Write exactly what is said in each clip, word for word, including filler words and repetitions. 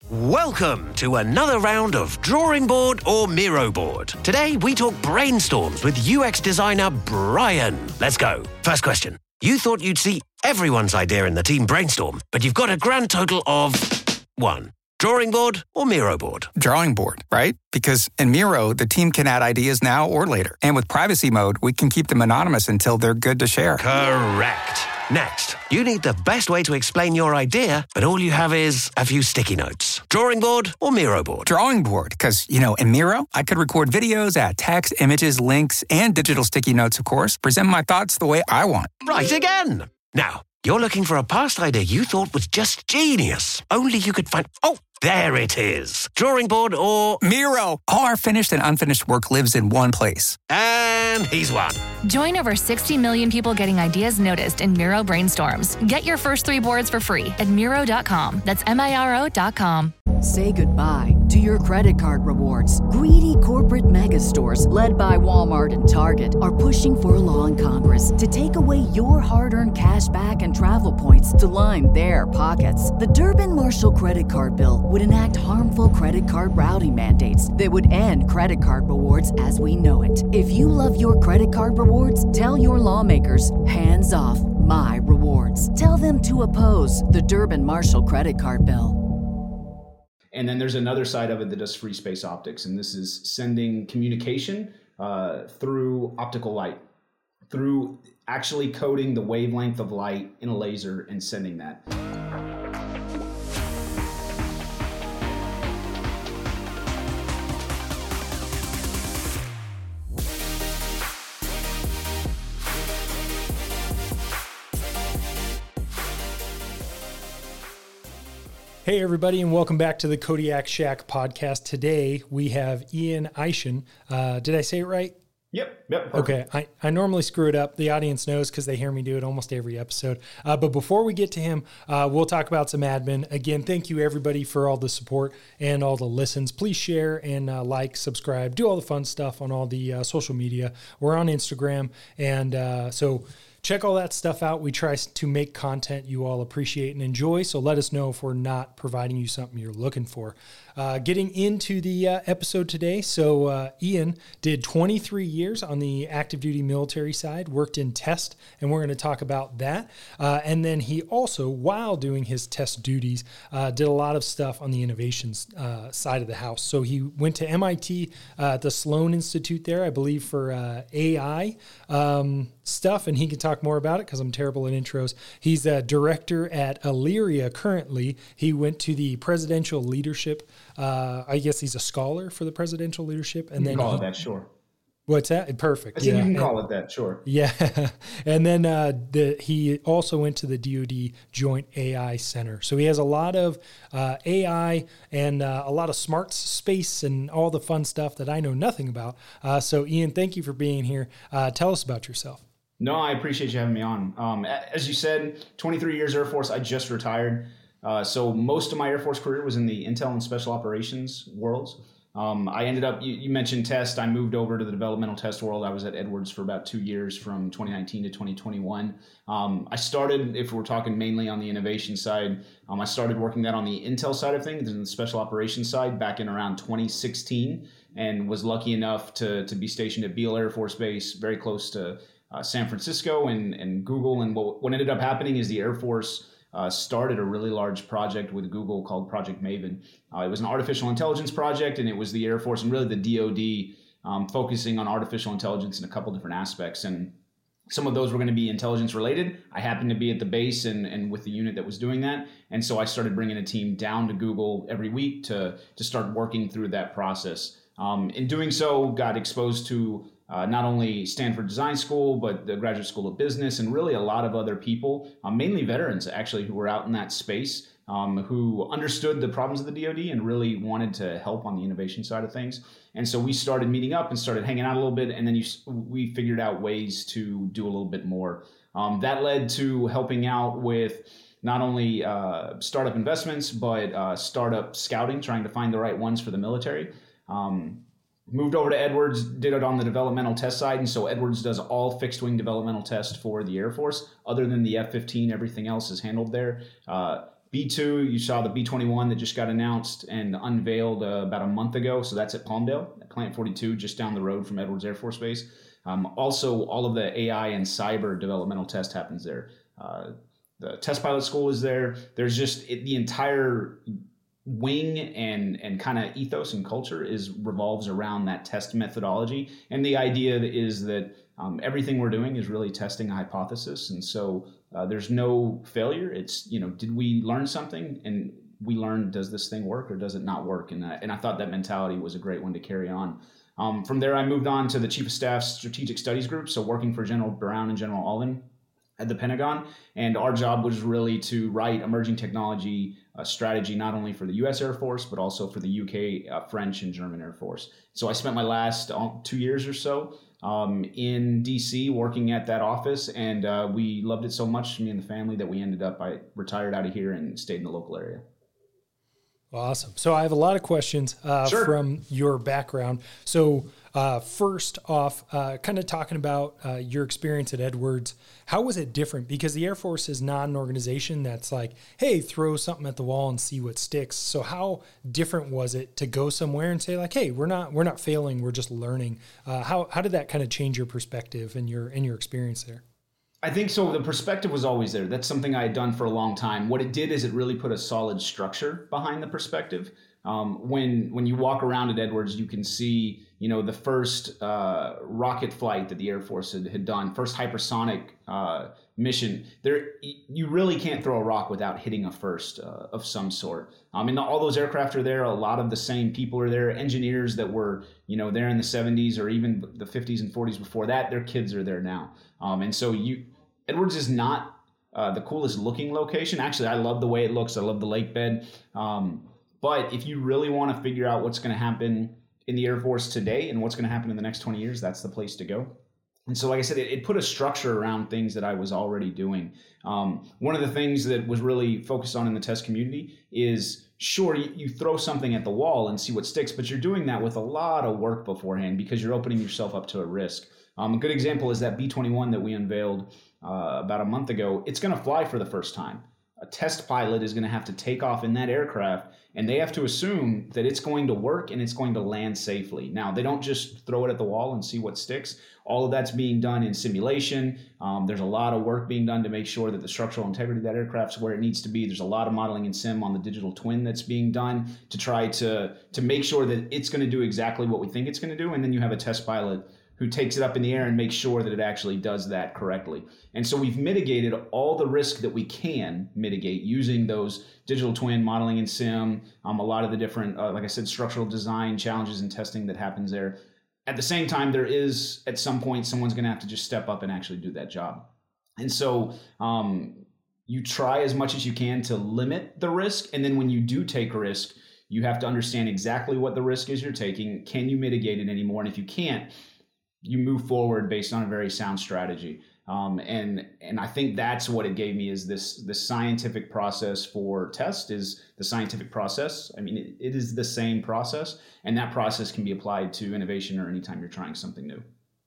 Welcome to another round of Drawing Board or Miro Board. Today we talk brainstorms with U X designer Brian. Let's go. First question. You thought you'd see everyone's idea in the team brainstorm, but you've got a grand total of one. Drawing board or Miro board? Drawing board, right? Because in Miro, the team can add ideas now or later. And with privacy mode, we can keep them anonymous until they're good to share. Correct. Next, you need the best way to explain your idea, but all you have is a few sticky notes. Drawing board or Miro board? Drawing board, because, you know, in Miro, I could record videos, add text, images, links, and digital sticky notes, of course, present my thoughts the way I want. Right again. Now, you're looking for a past idea you thought was just genius. Only you could find... Oh, there it is. Drawing board or... Miro. All our finished and unfinished work lives in one place. And he's won. Join over sixty million people getting ideas noticed in Miro Brainstorms. Get your first three boards for free at Miro dot com. That's M I R O dot com. Say goodbye to your credit card rewards. Greedy corporate mega stores, led by Walmart and Target, are pushing for a law in Congress to take away your hard-earned cash back and travel points to line their pockets. The Durbin-Marshall credit card bill would enact harmful credit card routing mandates that would end credit card rewards as we know it. If you love your credit card rewards, tell your lawmakers, hands off my rewards. Tell them to oppose the Durbin-Marshall credit card bill. And then there's another side of it that does free space optics, and this is sending communication uh, through optical light, through actually coding the wavelength of light in a laser and sending that. Hey everybody, and welcome back to the Kodiak Shack podcast. Today we have Ian Eischen. Uh, did I say it right? Yep. Yep. Okay. I, I normally screw it up. The audience knows because they hear me do it almost every episode. Uh, but before we get to him, uh, we'll talk about some admin. Again, thank you everybody for all the support and all the listens. Please share and uh, like, subscribe, do all the fun stuff on all the uh, social media. We're on Instagram. And uh, so check all that stuff out. We try to make content you all appreciate and enjoy. So let us know if we're not providing you something you're looking for. Uh, getting into the uh, episode today. So uh, Ian did twenty-three years on the active duty military side, worked in test, and we're going to talk about that. Uh, and then he also, while doing his test duties, uh, did a lot of stuff on the innovations uh, side of the house. So he went to M I T uh, at the Sloan Institute there, I believe, for uh, A I um, stuff, and he can talk more about it because I'm terrible at intros. He's a director at Elyria currently. He went to the presidential leadership. Uh, I guess he's a scholar for the presidential leadership. And you then can call he, it that, sure. What's that? Perfect. I think yeah. you can and, call it that, sure. Yeah. And then uh, the, he also went to the D O D Joint A I Center. So he has a lot of uh, A I and uh, a lot of smart space and all the fun stuff that I know nothing about. Uh, so Ian, thank you for being here. Uh, tell us about yourself. No, I appreciate you having me on. Um, as you said, twenty-three years Air Force. I just retired. Uh, so most of my Air Force career was in the intel and special operations worlds. Um, I ended up, you, you mentioned test. I moved over to the developmental test world. I was at Edwards for about two years from twenty nineteen to twenty twenty-one. Um, I started, if we're talking mainly on the innovation side, um, I started working that on the intel side of things and the special operations side back in around twenty sixteen, and was lucky enough to, to be stationed at Beale Air Force Base, very close to uh, San Francisco and, and Google. And what, what ended up happening is the Air Force Uh, started a really large project with Google called Project Maven. Uh, it was an artificial intelligence project, and it was the Air Force and really the D O D um, focusing on artificial intelligence in a couple different aspects. And some of those were going to be intelligence related. I happened to be at the base and, and with the unit that was doing that. And so I started bringing a team down to Google every week to, to start working through that process. Um, in doing so, got exposed to Uh, not only Stanford Design School, but the Graduate School of Business, and really a lot of other people, uh, mainly veterans actually, who were out in that space, um, who understood the problems of the D O D and really wanted to help on the innovation side of things. And so we started meeting up and started hanging out a little bit, and then you, we figured out ways to do a little bit more. Um, that led to helping out with not only uh, startup investments, but uh, startup scouting, trying to find the right ones for the military. Um, Moved over to Edwards, did it on the developmental test side. And so Edwards does all fixed wing developmental test for the Air Force. Other than the F fifteen, everything else is handled there. Uh, B two, you saw the B twenty-one that just got announced and unveiled uh, about a month ago. So that's at Palmdale, at Plant forty-two, just down the road from Edwards Air Force Base. Um, also, all of the A I and cyber developmental test happens there. Uh, the test pilot school is there. There's just it, the entire wing and and kind of ethos and culture is revolves around that test methodology. And the idea is that um, everything we're doing is really testing a hypothesis. And so uh, there's no failure. It's, you know, did we learn something? And we learned, does this thing work or does it not work? And, uh, and I thought that mentality was a great one to carry on. Um, from there, I moved on to the Chief of Staff's Strategic Studies Group. So working for General Brown and General Alden at the Pentagon. And our job was really to write emerging technology uh, strategy, not only for the U S Air Force, but also for the U K, uh, French, and German Air Force. So I spent my last uh, two years or so um, in D C working at that office. And uh, we loved it so much, me and the family, that we ended up, I retired out of here and stayed in the local area. Awesome. So I have a lot of questions uh, Sure. from your background. So uh, first off, uh, kind of talking about uh, your experience at Edwards, how was it different? Because the Air Force is not an organization that's like, hey, throw something at the wall and see what sticks. So how different was it to go somewhere and say like, hey, we're not we're not failing, we're just learning? Uh, how how did that kind of change your perspective and your and your experience there? I think so. The perspective was always there. That's something I had done for a long time. What it did is it really put a solid structure behind the perspective. Um, when when you walk around at Edwards, you can see, you know, the first uh, rocket flight that the Air Force had, had done, first hypersonic uh, mission. There, you really can't throw a rock without hitting a first uh, of some sort. I mean, all those aircraft are there. A lot of the same people are there. Engineers that were, you know, there in the seventies or even the fifties and forties before that, their kids are there now. Um, and so you, Edwards is not uh, the coolest looking location. Actually, I love the way it looks. I love the lake bed. Um, but if you really want to figure out what's going to happen in the Air Force today and what's going to happen in the next twenty years, that's the place to go. And so, like I said, it, it put a structure around things that I was already doing. Um, one of the things that was really focused on in the test community is, sure, you, you throw something at the wall and see what sticks, but you're doing that with a lot of work beforehand because you're opening yourself up to a risk. Um, a good example is that B twenty-one that we unveiled uh, about a month ago. It's going to fly for the first time. A test pilot is going to have to take off in that aircraft, and they have to assume that it's going to work and it's going to land safely. Now, they don't just throw it at the wall and see what sticks. All of that's being done in simulation. Um, there's a lot of work being done to make sure that the structural integrity of that aircraft's where it needs to be. There's a lot of modeling in sim on the digital twin that's being done to try to, to make sure that it's going to do exactly what we think it's going to do. And then you have a test pilot who takes it up in the air and makes sure that it actually does that correctly. And so we've mitigated all the risk that we can mitigate using those digital twin modeling and sim, um, a lot of the different, uh, like I said, structural design challenges and testing that happens there. At the same time, there is, at some point, someone's gonna have to just step up and actually do that job. And so um, you try as much as you can to limit the risk. And then when you do take a risk, you have to understand exactly what the risk is you're taking. Can you mitigate it anymore? And if you can't, you move forward based on a very sound strategy. Um, and and I think that's what it gave me is this, this scientific process for test is the scientific process. I mean, it, it is the same process, and that process can be applied to innovation or anytime you're trying something new.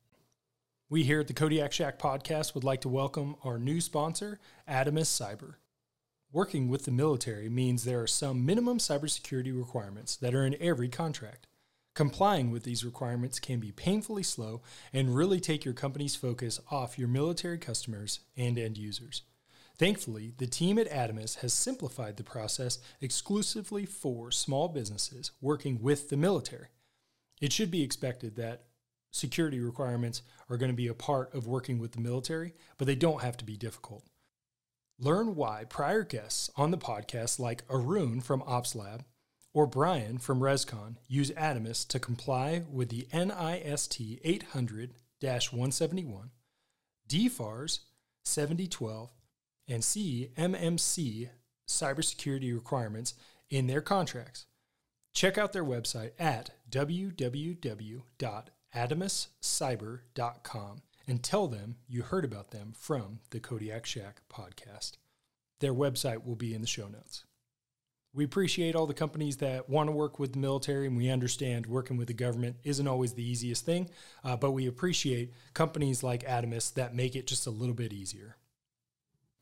We here at the Kodiak Shack podcast would like to welcome our new sponsor, Adamas Cyber. Working with the military means there are some minimum cybersecurity requirements that are in every contract. Complying with these requirements can be painfully slow and really take your company's focus off your military customers and end users. Thankfully, the team at Adamas has simplified the process exclusively for small businesses working with the military. It should be expected that security requirements are going to be a part of working with the military, but they don't have to be difficult. Learn why prior guests on the podcast like Arun from OpsLab or Brian from ResCon use Adamas to comply with the NIST eight hundred dash one seventy-one, D FARS seventy twelve, and C M M C cybersecurity requirements in their contracts. Check out their website at w w w dot adamas cyber dot com and tell them you heard about them from the Kodiak Shack podcast. Their website will be in the show notes. We appreciate all the companies that want to work with the military, and we understand working with the government isn't always the easiest thing, uh, but we appreciate companies like Adamas that make it just a little bit easier.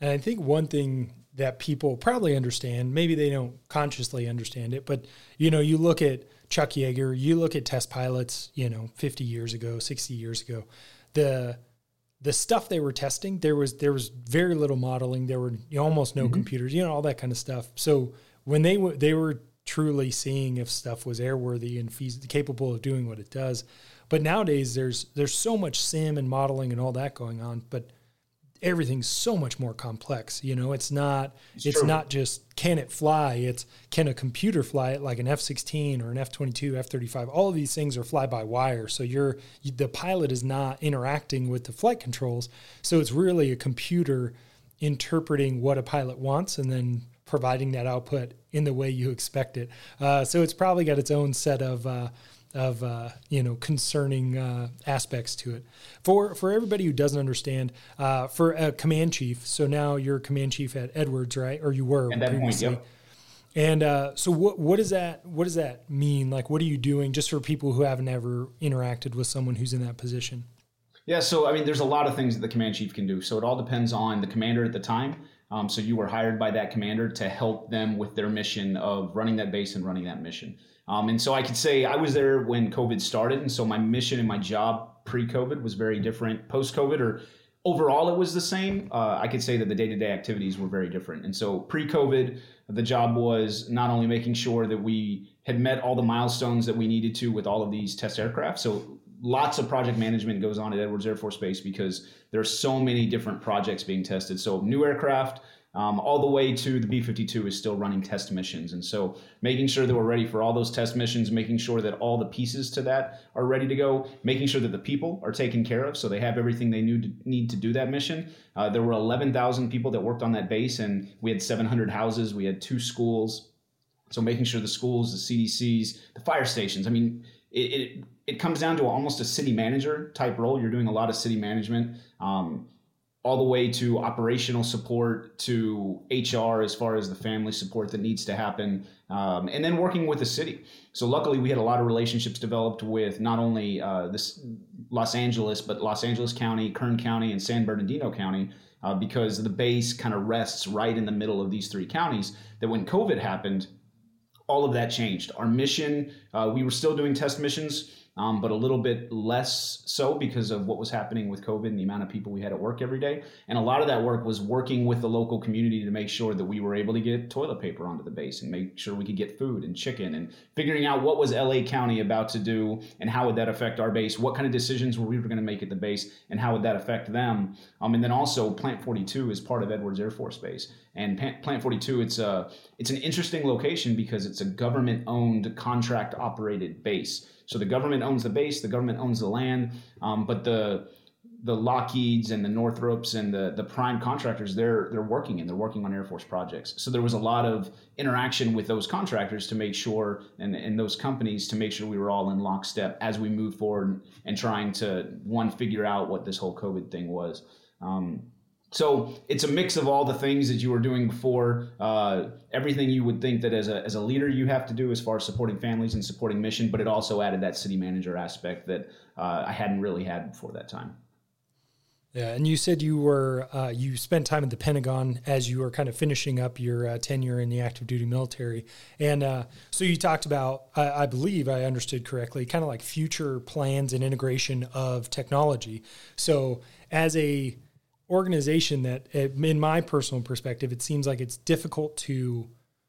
And I think one thing that people probably understand, maybe they don't consciously understand it, but, you know, you look at Chuck Yeager, you look at test pilots, you know, fifty years ago, sixty years ago, the the stuff they were testing, there was there was very little modeling. There were you know, almost no mm-hmm. computers, you know, all that kind of stuff. So when they w- they were truly seeing if stuff was airworthy and feas- capable of doing what it does. But nowadays there's there's so much sim and modeling and all that going on, but everything's so much more complex. You know, it's not it's, it's not just can it fly, it's can a computer fly it like an F sixteen or an F twenty-two, F thirty-five. All of these things are fly by wire. So you're the pilot is not interacting with the flight controls. So it's really a computer interpreting what a pilot wants and then providing that output in the way you expect it. Uh, so it's probably got its own set of uh, of uh, you know concerning uh, aspects to it. For for everybody who doesn't understand, uh, for a command chief, so now you're a command chief at Edwards, right? Or you were at that previously. point, yep. And uh, so what what does that what does that mean? Like, what are you doing just for people who haven't ever interacted with someone who's in that position? Yeah, so I mean, there's a lot of things that the command chief can do. So it all depends on the commander at the time. Um, so you were hired by that commander to help them with their mission of running that base and running that mission. Um, and so I could say I was there when COVID started. And so my mission and my job pre-COVID was very different. Post-COVID, or overall it was the same. Uh, I could say that the day-to-day activities were very different. And so pre-COVID, the job was not only making sure that we had met all the milestones that we needed to with all of these test aircraft. So lots of project management goes on at Edwards Air Force Base because there are so many different projects being tested. So new aircraft, um, all the way to the B fifty-two is still running test missions. And so making sure that we're ready for all those test missions, making sure that all the pieces to that are ready to go, making sure that the people are taken care of so they have everything they need to, need to do that mission. Uh, there were eleven thousand people that worked on that base, and we had seven hundred houses. We had two schools. So making sure the schools, the C D Cs, the fire stations, I mean, it, it it comes down to almost a city manager type role. You're doing a lot of city management, um, all the way to operational support, to H R as far as the family support that needs to happen, um, and then working with the city. So luckily we had a lot of relationships developed with not only uh, this Los Angeles, but Los Angeles County, Kern County, and San Bernardino County, uh, because the base kind of rests right in the middle of these three counties, that when COVID happened, all of that changed. Our mission, uh, we were still doing test missions, um, but a little bit less so because of what was happening with COVID and the amount of people we had at work every day. And a lot of that work was working with the local community to make sure that we were able to get toilet paper onto the base and make sure we could get food and chicken, and figuring out what was L A County about to do and how would that affect our base, what kind of decisions were we were going to make at the base and how would that affect them. Um, and then also Plant forty-two is part of Edwards Air Force Base. And Plant forty-two, it's a it's an interesting location because it's a government-owned, contract-operated base. So the government owns the base, the government owns the land, um, but the the Lockheeds and the Northrops and the the prime contractors, they're they're working and they're working on Air Force projects. So there was a lot of interaction with those contractors to make sure, and, and those companies to make sure we were all in lockstep as we move forward and trying to, one, figure out what this whole COVID thing was. Um, So it's a mix of all the things that you were doing before, uh, everything you would think that as a as a leader you have to do as far as supporting families and supporting mission, but it also added that city manager aspect that uh, I hadn't really had before that time. Yeah, and you said you were uh, you spent time at the Pentagon as you were kind of finishing up your uh, tenure in the active duty military, and uh, so you talked about, I, I believe I understood correctly, kind of like future plans and integration of technology. So as a organization that, in my personal perspective, it seems like it's difficult to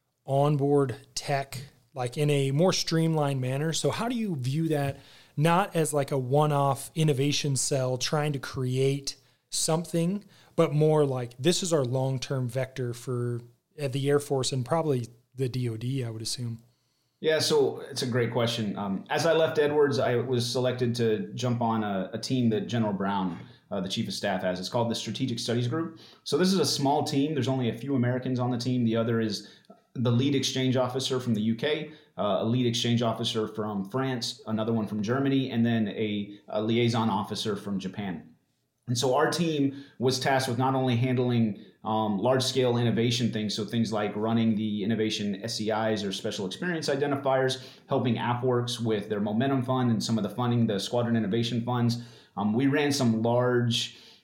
onboard tech like in a more streamlined manner. So how do you view that, not as like a one-off innovation cell trying to create something, but more like this is our long-term vector for the Air Force and probably the D O D, I would assume? Yeah, so it's a great question. Um, as I left Edwards, I was selected to jump on a, a team that General Brown, Uh, the chief of staff, has. It's called the Strategic Studies Group. So this is a small team. There's only a few Americans on the team. The other is the lead exchange officer from the U K, uh, a lead exchange officer from France, another one from Germany, and then a, a liaison officer from Japan. And so our team was tasked with not only handling um, large-scale innovation things, so things like running the innovation S E Is or special experience identifiers, helping AFWorks with their momentum fund and some of the funding, the squadron innovation funds. Um, we ran some large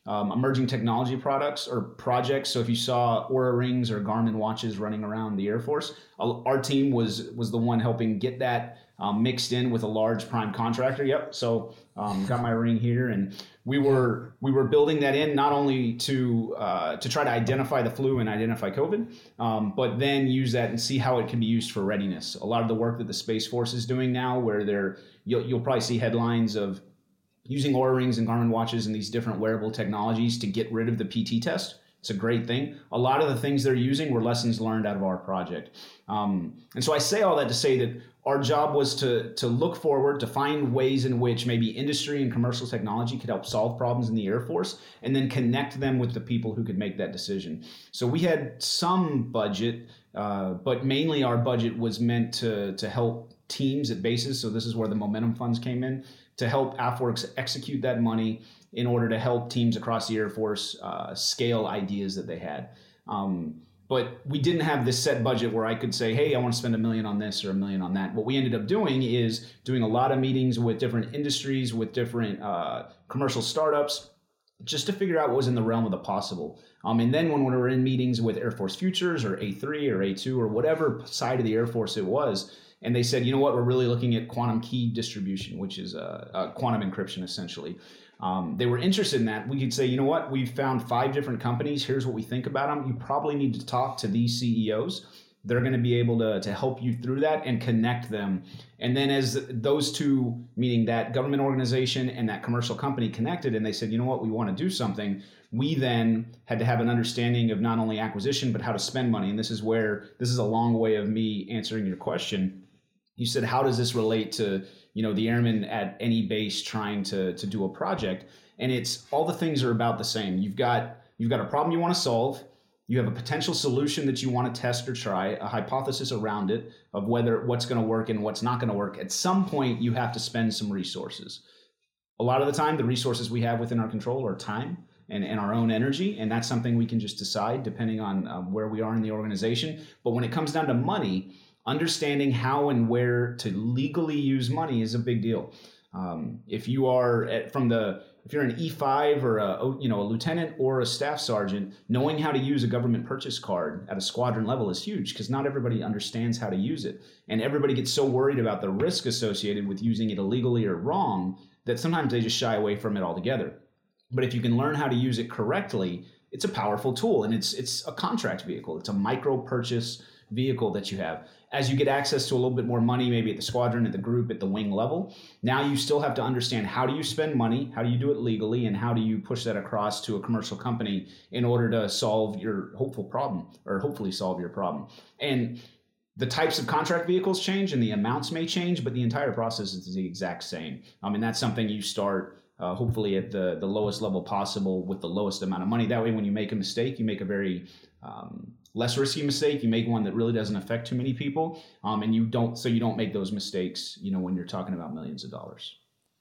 um, emerging technology products or projects. So if you saw Oura rings or Garmin watches running around the Air Force, our team was was the one helping get that um, mixed in with a large prime contractor. Yep. So um, got my ring here, and we were we were building that in not only to uh, to try to identify the flu and identify COVID, um, but then use that and see how it can be used for readiness. A lot of the work that the Space Force is doing now, where they're you'll, you'll probably see headlines of using Oura rings and Garmin watches and these different wearable technologies to get rid of the P T test. It's a great thing. A lot of the things they're using were lessons learned out of our project. Um, and so I say all that to say that our job was to, to look forward, to find ways in which maybe industry and commercial technology could help solve problems in the Air Force, and then connect them with the people who could make that decision. So we had some budget, uh, but mainly our budget was meant to, to help teams at bases. So this is where the Momentum funds came in, to help AFWERX execute that money in order to help teams across the Air Force uh, scale ideas that they had. Um, but we didn't have this set budget where I could say, hey, I want to spend a million on this or a million on that. What we ended up doing is doing a lot of meetings with different industries, with different uh, commercial startups, just to figure out what was in the realm of the possible. Um, and then when we were in meetings with Air Force Futures or A three or A two or whatever side of the Air Force it was, and they said, you know what, we're really looking at quantum key distribution, which is uh, uh, quantum encryption, essentially. Um, they were interested in that. We could say, you know what, we've found five different companies. Here's what we think about them. You probably need to talk to these C E Os. They're going to be able to, to help you through that and connect them. And then as those two, meaning that government organization and that commercial company, connected, and they said, you know what, we want to do something, we then had to have an understanding of not only acquisition, but how to spend money. And this is where, this is a long way of me answering your question. You said, how does this relate to, you know, the airmen at any base trying to, to do a project? And it's all the things are about the same. You've got, you've got a problem you want to solve. You have a potential solution that you want to test or try, a hypothesis around it of whether what's going to work and what's not going to work. At some point, you have to spend some resources. A lot of the time, the resources we have within our control are time and, and our own energy. And that's something we can just decide depending on um, where we are in the organization. But when it comes down to money, understanding how and where to legally use money is a big deal. Um, if you are at, from the, if you're an E five or a, you know, a lieutenant or a staff sergeant, knowing how to use a government purchase card at a squadron level is huge, because not everybody understands how to use it. And everybody gets so worried about the risk associated with using it illegally or wrong that sometimes they just shy away from it altogether. But if you can learn how to use it correctly, it's a powerful tool, and it's it's a contract vehicle. It's a micro purchase vehicle that you have. As you get access to a little bit more money, maybe at the squadron, at the group, at the wing level, now you still have to understand, how do you spend money, how do you do it legally, and how do you push that across to a commercial company in order to solve your hopeful problem, or hopefully solve your problem. And the types of contract vehicles change and the amounts may change, but the entire process is the exact same. I mean, that's something you start Uh, hopefully at the, the lowest level possible with the lowest amount of money. That way, when you make a mistake, you make a very um, less risky mistake. You make one that really doesn't affect too many people, um, and you don't. So you don't make those mistakes, you know, when you're talking about millions of dollars.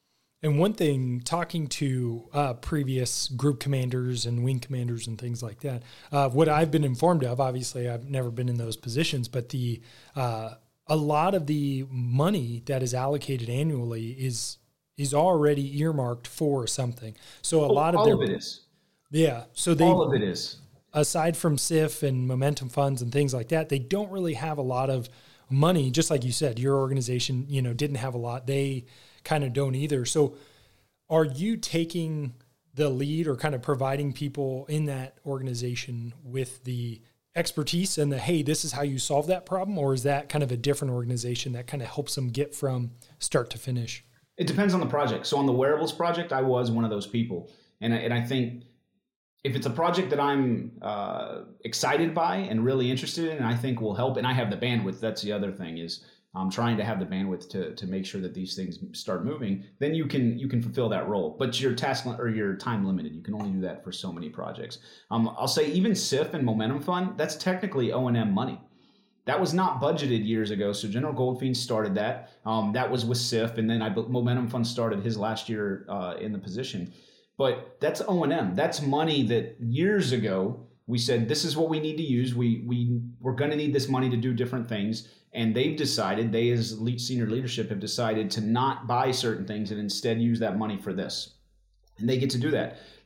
And one thing, talking to uh, previous group commanders and wing commanders and things like that, uh, what I've been informed of, obviously I've never been in those positions, but the uh, a lot of the money that is allocated annually is is already earmarked for something. So a oh, lot of all their, of it is. Yeah. So they, all of it is. Aside from S I F and momentum funds and things like that, they don't really have a lot of money. Just like you said, your organization, you know, didn't have a lot. They kind of don't either. So are you taking the lead or kind of providing people in that organization with the expertise and the, hey, this is how you solve that problem? Or is that kind of a different organization that kind of helps them get from start to finish? It depends on the project. So on the wearables project, I was one of those people. And I, and I think if it's a project that I'm uh, excited by and really interested in, and I think will help, and I have the bandwidth, that's the other thing, is I'm trying to have the bandwidth to to make sure that these things start moving, then you can you can fulfill that role. But your task or your time limited. You can only do that for so many projects. Um, I'll say even S I F and Momentum Fund, that's technically O and M money. That was not budgeted years ago. So General Goldfein started that. Um, that was with S I F, and then I Momentum Fund started his last year uh, in the position. But that's O and M. That's money that years ago we said, this is what we need to use. We we we're going to need this money to do different things, and they've decided, they as lead, senior leadership have decided to not buy certain things and instead use that money for this. And they get to do that.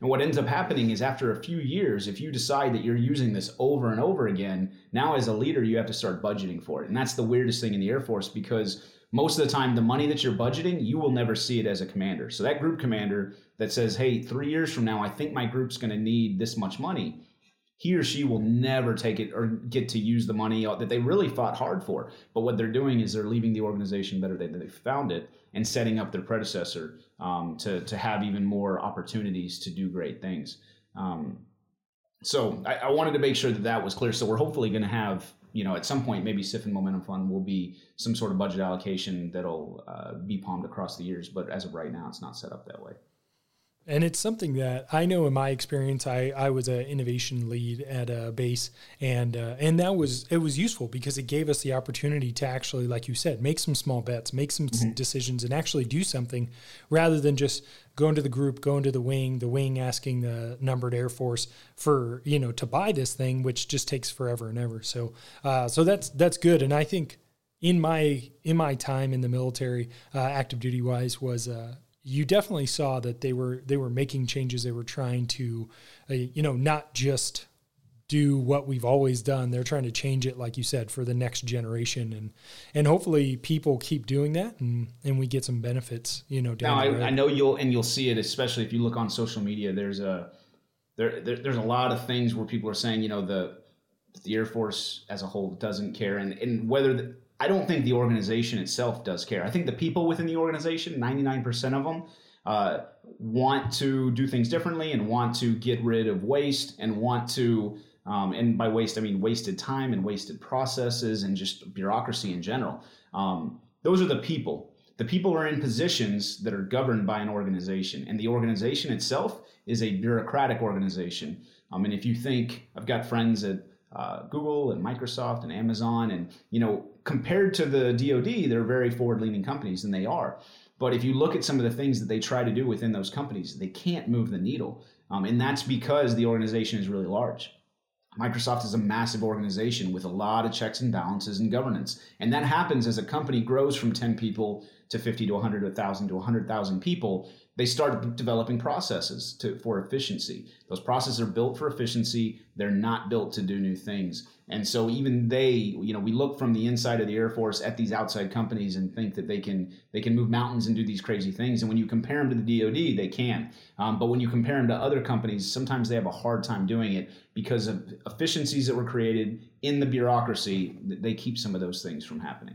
And what ends up happening is after a few years, if you decide that you're using this over and over again, now as a leader, you have to start budgeting for it. And that's the weirdest thing in the Air Force, because most of the time, the money that you're budgeting, you will never see it as a commander. So that group commander that says, hey, three years from now, I think my group's going to need this much money, he or she will never take it or get to use the money that they really fought hard for. But what they're doing is they're leaving the organization better than they found it and setting up their predecessor um, to, to have even more opportunities to do great things. Um, so I, I wanted to make sure that that was clear. So we're hopefully going to have, you know, at some point, maybe S I F and Momentum Fund will be some sort of budget allocation that'll uh, be palmed across the years. But as of right now, it's not set up that way. And it's something that I know in my experience, I, I was an innovation lead at a base, and uh, and that was, it was useful because it gave us the opportunity to actually, like you said, make some small bets, make some mm-hmm. decisions, and actually do something rather than just go into the group, go into the wing, the wing asking the numbered Air Force for, you know, to buy this thing, which just takes forever and ever. So uh, so that's that's good. And I think in my in my time in the military, uh, active duty wise, was uh, you definitely saw that they were they were making changes. They were trying to, uh, you know, not just do what we've always done. They're trying to change it, like you said, for the next generation, and and hopefully people keep doing that, and, and we get some benefits, you know. Down now, the road. I, I know you'll and you'll see it, especially if you look on social media. There's a there, there there's a lot of things where people are saying, you know, the the Air Force as a whole doesn't care, and and whether the, I don't think the organization itself does care. I think the people within the organization, ninety-nine percent of them, uh, want to do things differently and want to get rid of waste and want to, um, and by waste, I mean wasted time and wasted processes and just bureaucracy in general. Um, those are the people. The people are in positions that are governed by an organization, and the organization itself is a bureaucratic organization. Um, and if you think, I've got friends at uh, Google and Microsoft and Amazon, and, you know, compared to the D O D, they're very forward-leaning companies, and they are. But if you look at some of the things that they try to do within those companies, they can't move the needle. Um, and that's because the organization is really large. Microsoft is a massive organization with a lot of checks and balances and governance. And that happens as a company grows from ten people to fifty to one hundred, one thousand to one hundred thousand people. They start developing processes to, for efficiency. Those processes are built for efficiency. They're not built to do new things. And so even they, you know, we look from the inside of the Air Force at these outside companies and think that they can they can move mountains and do these crazy things. And when you compare them to the D O D, they can. Um, but when you compare them to other companies, sometimes they have a hard time doing it because of efficiencies that were created in the bureaucracy. They keep some of those things from happening.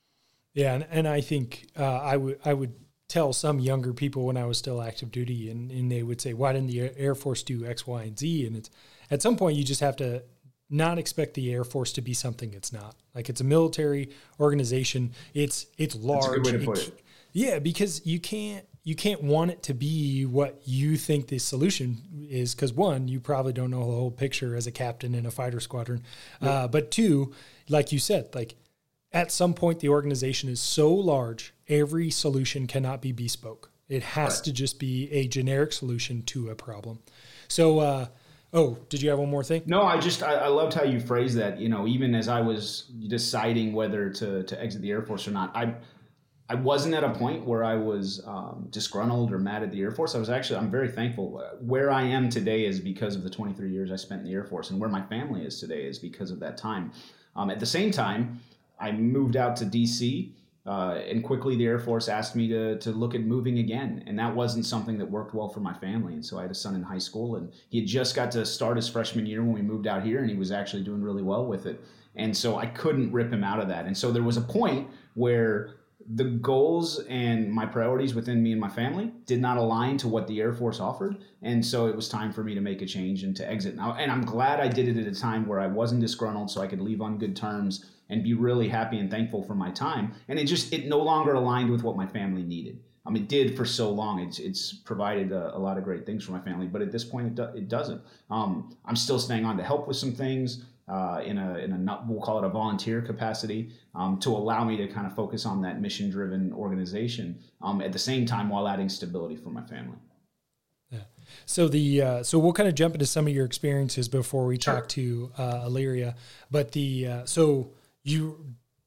Yeah, and, and I think uh, I would I would tell some younger people when I was still active duty, and, and they would say, why didn't the Air Force do X, Y, and Z? And it's at some point you just have to not expect the Air Force to be something it's not. Like, it's a military organization. It's it's large. That's a good way to put it. Yeah, because you can't you can't want it to be what you think the solution is, because one, you probably don't know the whole picture as a captain in a fighter squadron. Yep. Uh, but two, like you said, like at some point the organization is so large, every solution cannot be bespoke. It has right. to just be a generic solution to a problem. So, uh, oh, did you have one more thing? No, I just, I, I loved how you phrased that. You know, even as I was deciding whether to, to exit the Air Force or not, I, I wasn't at a point where I was um, disgruntled or mad at the Air Force. I was actually, I'm very thankful. Where I am today is because of the twenty-three years I spent in the Air Force, and where my family is today is because of that time. Um, at the same time, I moved out to D C, uh, and quickly the Air Force asked me to to look at moving again. And that wasn't something that worked well for my family. And so I had a son in high school, and he had just got to start his freshman year when we moved out here, and he was actually doing really well with it. And so I couldn't rip him out of that. And so there was a point where the goals and my priorities within me and my family did not align to what the Air Force offered. And so it was time for me to make a change and to exit now. And I'm glad I did it at a time where I wasn't disgruntled, so I could leave on good terms and be really happy and thankful for my time. And it just, it no longer aligned with what my family needed. I mean, it did for so long. It's it's provided a, a lot of great things for my family, but at this point, it, do, it doesn't. Um, I'm still staying on to help with some things uh, in a, in a, we'll call it a volunteer capacity, um, to allow me to kind of focus on that mission-driven organization um, at the same time while adding stability for my family. Yeah. So the uh, so we'll kind of jump into some of your experiences before we Sure. talk to uh, Illyria. But the uh, so you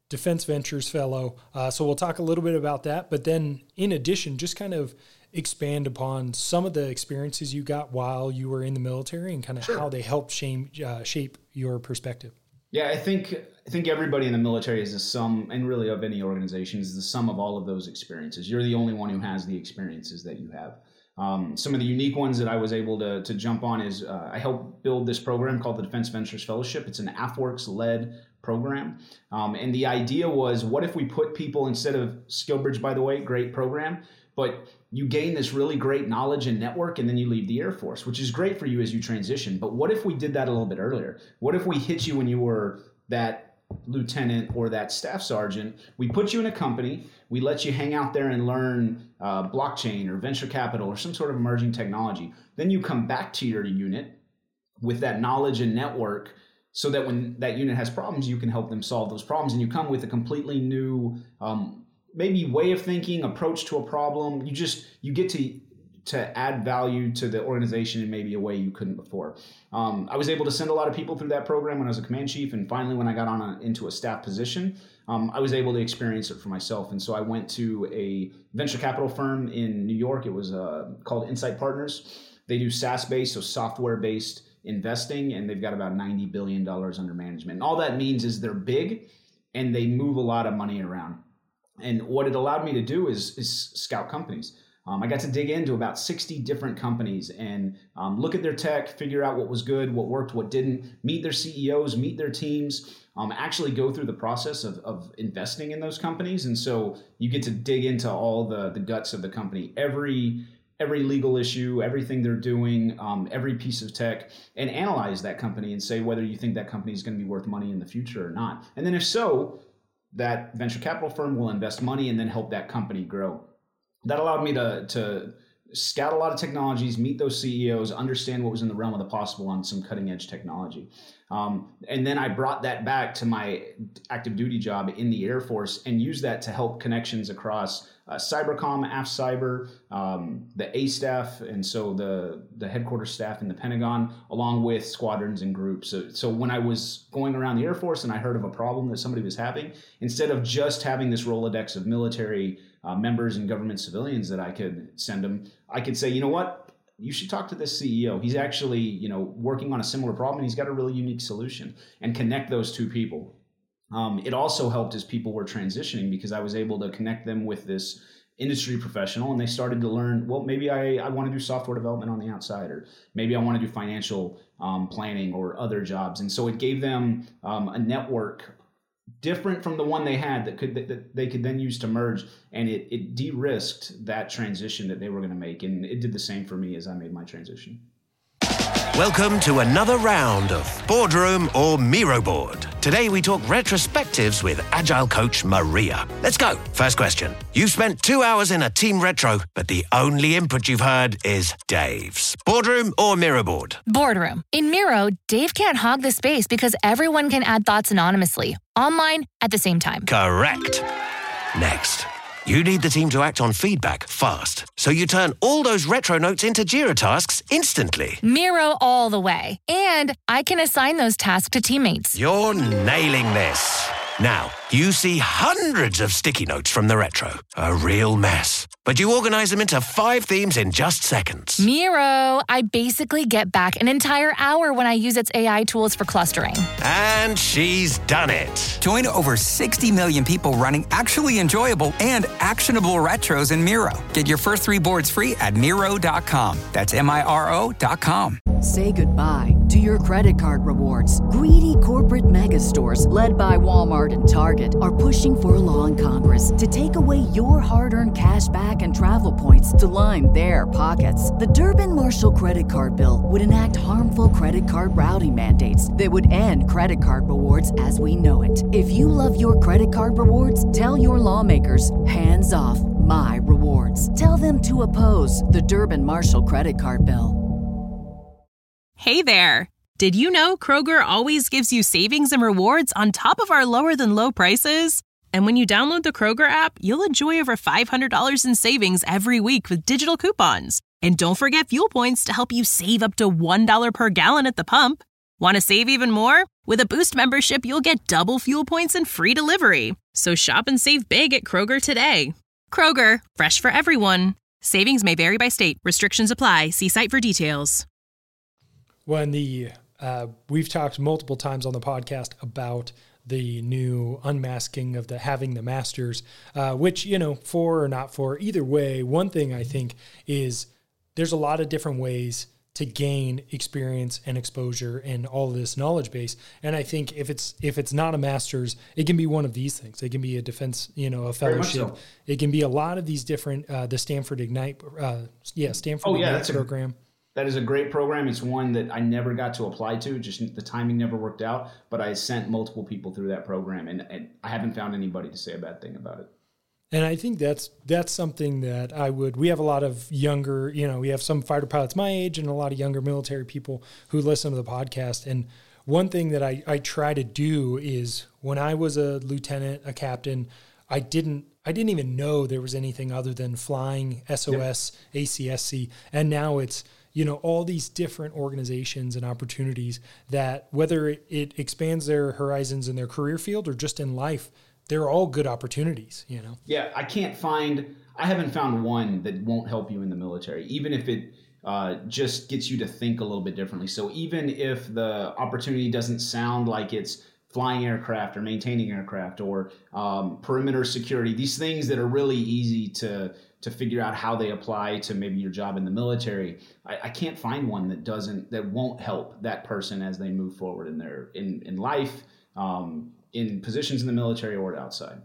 Defense Ventures Fellow. Uh, so we'll talk a little bit about that. But then in addition, just kind of expand upon some of the experiences you got while you were in the military and kind of sure. how they helped shape, uh, shape your perspective. Yeah, I think I think everybody in the military is the sum, and really of any organization, is the sum of all of those experiences. You're the only one who has the experiences that you have. Um, some of the unique ones that I was able to, to jump on is uh, I helped build this program called the Defense Ventures Fellowship. It's an AFWERX-led program. Um, and the idea was, what if we put people, instead of SkillBridge, by the way, great program, but you gain this really great knowledge and network, and then you leave the Air Force, which is great for you as you transition. But what if we did that a little bit earlier? What if we hit you when you were that lieutenant or that staff sergeant? We put you in a company, we let you hang out there and learn uh, blockchain or venture capital or some sort of emerging technology. Then you come back to your unit with that knowledge and network, so that when that unit has problems, you can help them solve those problems. And you come with a completely new um, maybe way of thinking, approach to a problem. You just, you get to to add value to the organization in maybe a way you couldn't before. Um, I was able to send a lot of people through that program when I was a command chief. And finally, when I got on a, into a staff position, um, I was able to experience it for myself. And so I went to a venture capital firm in New York. It was uh, called Insight Partners. They do SaaS-based, so software-based investing, and they've got about ninety billion dollars under management. And all that means is they're big and they move a lot of money around. And what it allowed me to do is, is scout companies. Um, I got to dig into about sixty different companies and um, look at their tech, figure out what was good, what worked, what didn't, meet their C E Os, meet their teams, um, actually go through the process of, of investing in those companies. And so you get to dig into all the, the guts of the company, every every legal issue, everything they're doing, um, every piece of tech, and analyze that company and say whether you think that company is going to be worth money in the future or not. And then if so, that venture capital firm will invest money and then help that company grow. That allowed me to, to scout a lot of technologies, meet those C E Os, understand what was in the realm of the possible on some cutting edge technology. Um, and then I brought that back to my active duty job in the Air Force and used that to help connections across uh, Cybercom, A F Cyber, um, the A staff, and so the, the headquarters staff in the Pentagon, along with squadrons and groups. So, so when I was going around the Air Force and I heard of a problem that somebody was having, instead of just having this Rolodex of military uh, members and government civilians that I could send them, I could say, you know what? You should talk to this C E O. He's actually, you know, working on a similar problem, and he's got a really unique solution, and connect those two people. Um, it also helped as people were transitioning, because I was able to connect them with this industry professional, and they started to learn, well, maybe I, I want to do software development on the outside, or maybe I want to do financial um, planning or other jobs. And so it gave them um, a network different from the one they had that could that they could then use to merge, and it, it de-risked that transition that they were going to make, and it did the same for me as I made my transition. Welcome to another round of Boardroom or Miro Board. Today we talk retrospectives with Agile coach Maria. Let's go. First question. You've spent two hours in a team retro, but the only input you've heard is Dave's. Boardroom or Miro Board? Boardroom. In Miro, Dave can't hog the space because everyone can add thoughts anonymously, online, at the same time. Correct. Next. You need the team to act on feedback fast, so you turn all those retro notes into Jira tasks instantly. Miro all the way. And I can assign those tasks to teammates. You're nailing this. Now, you see hundreds of sticky notes from the retro. A real mess. But you organize them into five themes in just seconds. Miro, I basically get back an entire hour when I use its A I tools for clustering. And she's done it. Join over sixty million people running actually enjoyable and actionable retros in Miro. Get your first three boards free at Miro dot com. That's M I R O dot com. Say goodbye to your credit card rewards. Greedy corporate mega stores, led by Walmart and Target, are pushing for a law in Congress to take away your hard-earned cash back and travel points to line their pockets. The Durbin-Marshall credit card bill would enact harmful credit card routing mandates that would end credit card rewards as we know it. If you love your credit card rewards, tell your lawmakers, hands off my rewards. Tell them to oppose the Durbin-Marshall credit card bill. Hey there! Did you know Kroger always gives you savings and rewards on top of our lower-than-low prices? And when you download the Kroger app, you'll enjoy over five hundred dollars in savings every week with digital coupons. And don't forget fuel points to help you save up to one dollar per gallon at the pump. Want to save even more? With a Boost membership, you'll get double fuel points and free delivery. So shop and save big at Kroger today. Kroger, fresh for everyone. Savings may vary by state. Restrictions apply. See site for details. When the uh, we've talked multiple times on the podcast about the new unmasking of the having the masters, uh, which, you know, for or not for, either way, one thing I think is there's a lot of different ways to gain experience and exposure and all of this knowledge base. And I think if it's if it's not a master's, it can be one of these things. It can be a defense, you know, a fellowship. So. It can be a lot of these different, uh, the Stanford Ignite, uh, yeah, Stanford oh, yeah, Ignite that's program. A, that is a great program. It's one that I never got to apply to. Just the timing never worked out. But I sent multiple people through that program, and, and I haven't found anybody to say a bad thing about it. And I think that's that's something that I would, we have a lot of younger, you know, we have some fighter pilots my age and a lot of younger military people who listen to the podcast. And one thing that I, I try to do is when I was a lieutenant, a captain, I didn't, I didn't even know there was anything other than flying, S O S, yep. A C S C. And now it's, you know, all these different organizations and opportunities that whether it, it expands their horizons in their career field or just in life, they're all good opportunities, you know? Yeah, I can't find, I haven't found one that won't help you in the military, even if it uh, just gets you to think a little bit differently. So even if the opportunity doesn't sound like it's flying aircraft or maintaining aircraft or um, perimeter security, these things that are really easy to to figure out how they apply to maybe your job in the military, I, I can't find one that doesn't, that won't help that person as they move forward in their, in, in life, um, in positions in the military or outside.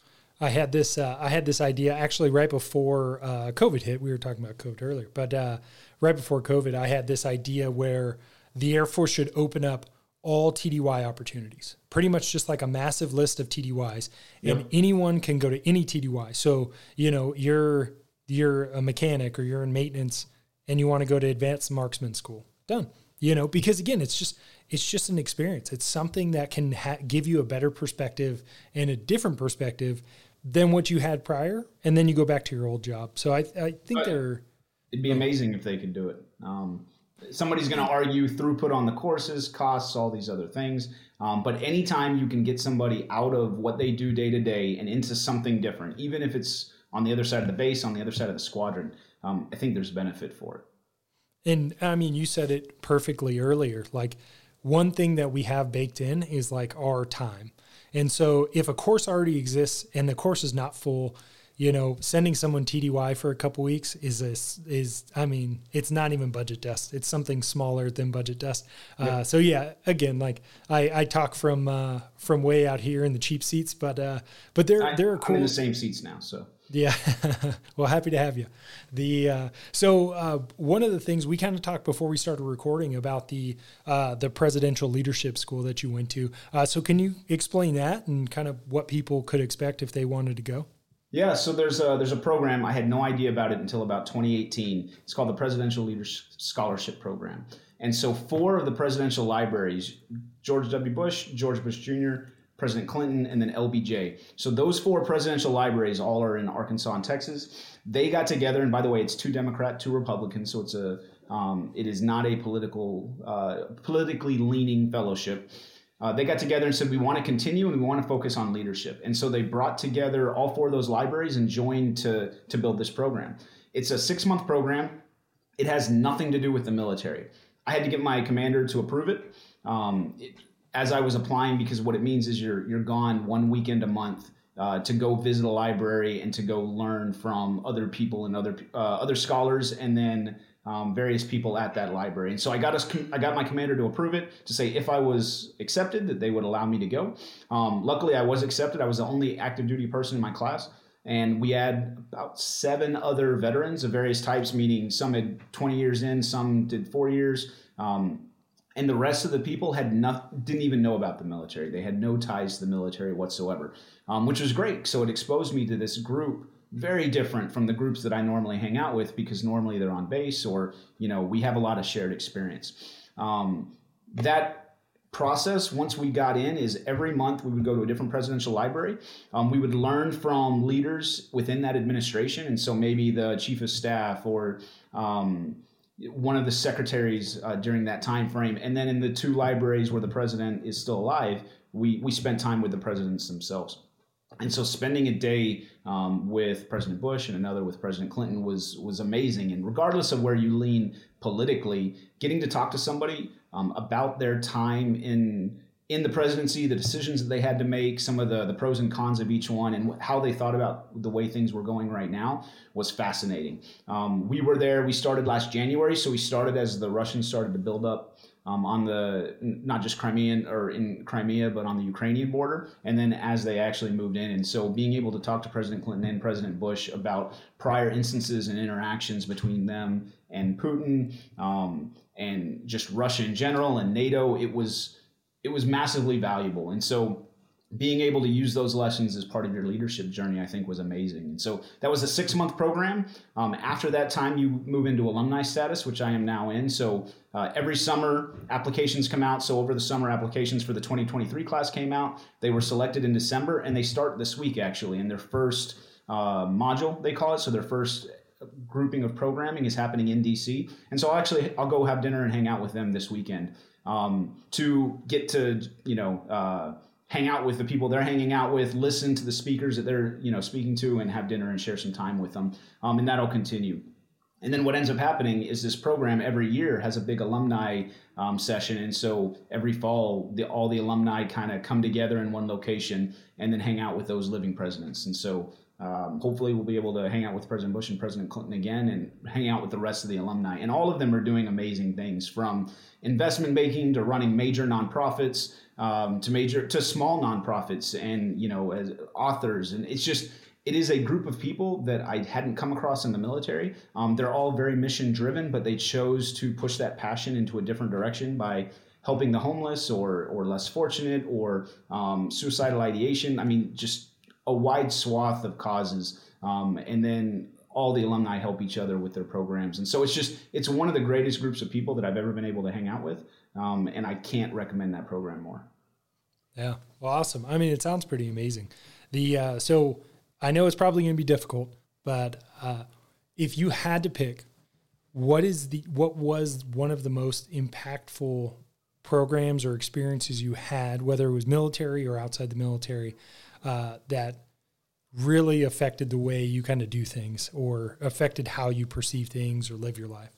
I had this, uh, I had this idea actually right before uh, COVID hit. We were talking about COVID earlier, but uh, right before COVID, I had this idea where the Air Force should open up all T D Y opportunities, pretty much just like a massive list of T D Ys, and yep. anyone can go to any T D Y. So, you know, you're, you're a mechanic or you're in maintenance and you want to go to advanced marksman school, done. You know, because again, it's just, it's just an experience. It's something that can ha- give you a better perspective and a different perspective than what you had prior. And then you go back to your old job. So I, I think but they're, it'd be amazing if they could do it. Um, somebody's going to argue throughput on the courses, costs, all these other things. Um, but anytime you can get somebody out of what they do day to day and into something different, even if it's on the other side of the base, on the other side of the squadron, um, I think there's benefit for it. And I mean, you said it perfectly earlier. Like one thing that we have baked in is like our time. And so if a course already exists and the course is not full, you know, sending someone T D Y for a couple weeks is, a, is I mean, it's not even budget dust. It's something smaller than budget dust. Uh, yeah. So yeah, again, like I, I talk from, uh, from way out here in the cheap seats, but, uh, but they're, I, they're cool. I'm in the same seats now. So. Yeah. Well, happy to have you. The uh, so uh, one of the things we kind of talked before we started recording about the uh, the presidential leadership school that you went to. Uh, so can you explain that and kind of what people could expect if they wanted to go? Yeah, so there's a, there's a program. I had no idea about it until about twenty eighteen. It's called the Presidential Leadership Scholarship Program. And so four of the presidential libraries, George W. Bush, George Bush Junior, President Clinton, and then L B J. So those four presidential libraries all are in Arkansas and Texas. They got together, and by the way, it's two Democrat, two Republican, so it's a um, it is not a political, uh, politically leaning fellowship. Uh, they got together and said, we want to continue and we want to focus on leadership. And so they brought together all four of those libraries and joined to to build this program. It's a six-month program. It has nothing to do with the military. I had to get my commander to approve it. Um, it as I was applying, because what it means is you're you're gone one weekend a month uh, to go visit a library and to go learn from other people and other uh, other scholars and then um, various people at that library. And so I got us I got my commander to approve it, to say if I was accepted that they would allow me to go. Um, luckily, I was accepted. I was the only active duty person in my class. And we had about seven other veterans of various types, meaning some had twenty years in, some did four years. Um, And the rest of the people had not, didn't even know about the military. They had no ties to the military whatsoever, um, which was great. So it exposed me to this group, very different from the groups that I normally hang out with, because normally they're on base or, you know, we have a lot of shared experience. Um, that process, once we got in, is every month we would go to a different presidential library. Um, we would learn from leaders within that administration. And so maybe the chief of staff or um, one of the secretaries uh, during that time frame. And then in the two libraries where the president is still alive, we we spent time with the presidents themselves. And so spending a day um, with President Bush and another with President Clinton was was amazing. And regardless of where you lean politically, getting to talk to somebody um, about their time in in the presidency, the decisions that they had to make, some of the, the pros and cons of each one, and how they thought about the way things were going right now was fascinating. Um, we were there, we started last January, so we started as the Russians started to build up um, on the, not just Crimean or in Crimea, but on the Ukrainian border, and then as they actually moved in. And so being able to talk to President Clinton and President Bush about prior instances and interactions between them and Putin um, and just Russia in general and NATO, it was it was massively valuable. And so being able to use those lessons as part of your leadership journey, I think was amazing. And so that was a six month program. Um, after that time, you move into alumni status, which I am now in. So uh, every summer applications come out. So over the summer, applications for the twenty twenty-three class came out. They were selected in December, and they start this week actually. And their first uh, module, they call it. So their first grouping of programming is happening in D C. And so I'll actually, I'll go have dinner and hang out with them this weekend. Um, to get to, you know, uh, hang out with the people they're hanging out with, listen to the speakers that they're, you know, speaking to, and have dinner and share some time with them. Um, and that'll continue. And then what ends up happening is this program every year has a big alumni um, session. And so every fall, the, all the alumni kind of come together in one location and then hang out with those living presidents. And so Um, hopefully we'll be able to hang out with President Bush and President Clinton again and hang out with the rest of the alumni. And all of them are doing amazing things, from investment banking to running major nonprofits um, to major to small nonprofits, and, you know, as authors. And it's just, it is a group of people that I hadn't come across in the military. Um, they're all very mission driven, but they chose to push that passion into a different direction by helping the homeless or or less fortunate, or um, suicidal ideation. I mean, just a wide swath of causes, um, and then all the alumni help each other with their programs. And so it's just, it's one of the greatest groups of people that I've ever been able to hang out with, um, and I can't recommend that program more. Yeah, well, awesome. I mean, it sounds pretty amazing. The uh, so I know it's probably going to be difficult, but uh, if you had to pick, what is the what was one of the most impactful programs or experiences you had, whether it was military or outside the military, Uh, that really affected the way you kind of do things, or affected how you perceive things or live your life?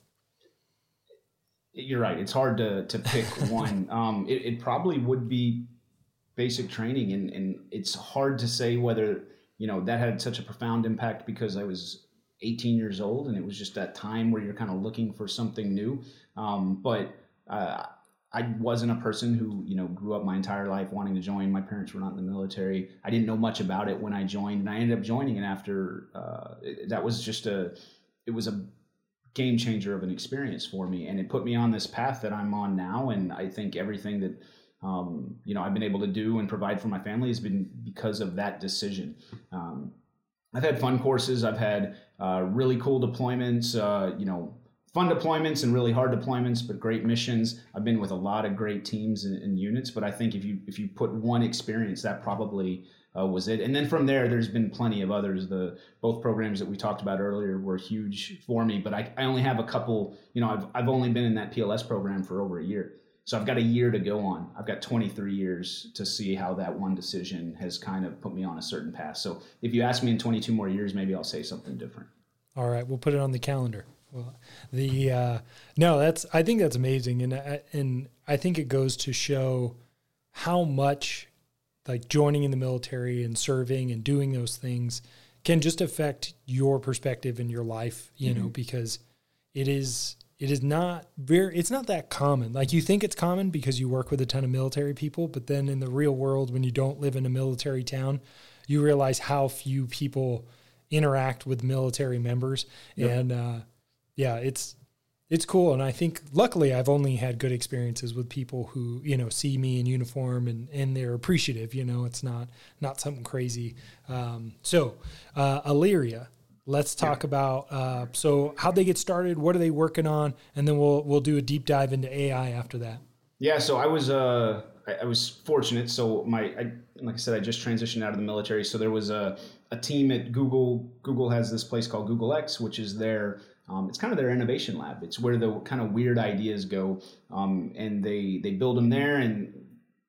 You're right. It's hard to to pick one. Um, it, it probably would be basic training, and, and it's hard to say whether, you know, that had such a profound impact because I was eighteen years old and it was just that time where you're kind of looking for something new. Um, but uh, I wasn't a person who, you know, grew up my entire life wanting to join. My parents were not in the military. I didn't know much about it when I joined, and I ended up joining it after. Uh, it, that was just a, it was a game changer of an experience for me, and it put me on this path that I'm on now. And I think everything that, um, you know, I've been able to do and provide for my family has been because of that decision. Um, I've had fun courses. I've had uh, really cool deployments. Uh, you know. Fun deployments and really hard deployments, but great missions. I've been with a lot of great teams and, and units, but I think if you if you put one experience, that probably uh, was it. And then from there, there's been plenty of others. The both programs that we talked about earlier were huge for me, but I, I only have a couple. You know, I've I've only been in that P L S program for over a year, so I've got a year to go on. I've got twenty-three years to see how that one decision has kind of put me on a certain path. So if you ask me in twenty-two more years, maybe I'll say something different. All right, we'll put it on the calendar. Well, the uh, no, that's I think that's amazing, and and I think it goes to show how much, like, joining in the military and serving and doing those things can just affect your perspective in your life, you mm-hmm. know, because it is it is not very it's not that common. Like, you think it's common because you work with a ton of military people, but then in the real world, when you don't live in a military town, you realize how few people interact with military members, yep. and uh, yeah, it's it's cool. And I think luckily I've only had good experiences with people who, you know, see me in uniform and, and they're appreciative, you know, it's not, not something crazy. Um, so, uh, Illyria, let's talk yeah. about, uh, so how'd they get started? What are they working on? And then we'll, we'll do a deep dive into A I after that. Yeah. So I was, uh, I, I was fortunate. So my, I, like I said, I just transitioned out of the military. So there was a, a team at Google. Google has this place called Google X, which is their, Um, it's kind of their innovation lab. It's where the kind of weird ideas go, um, and they they build them there, and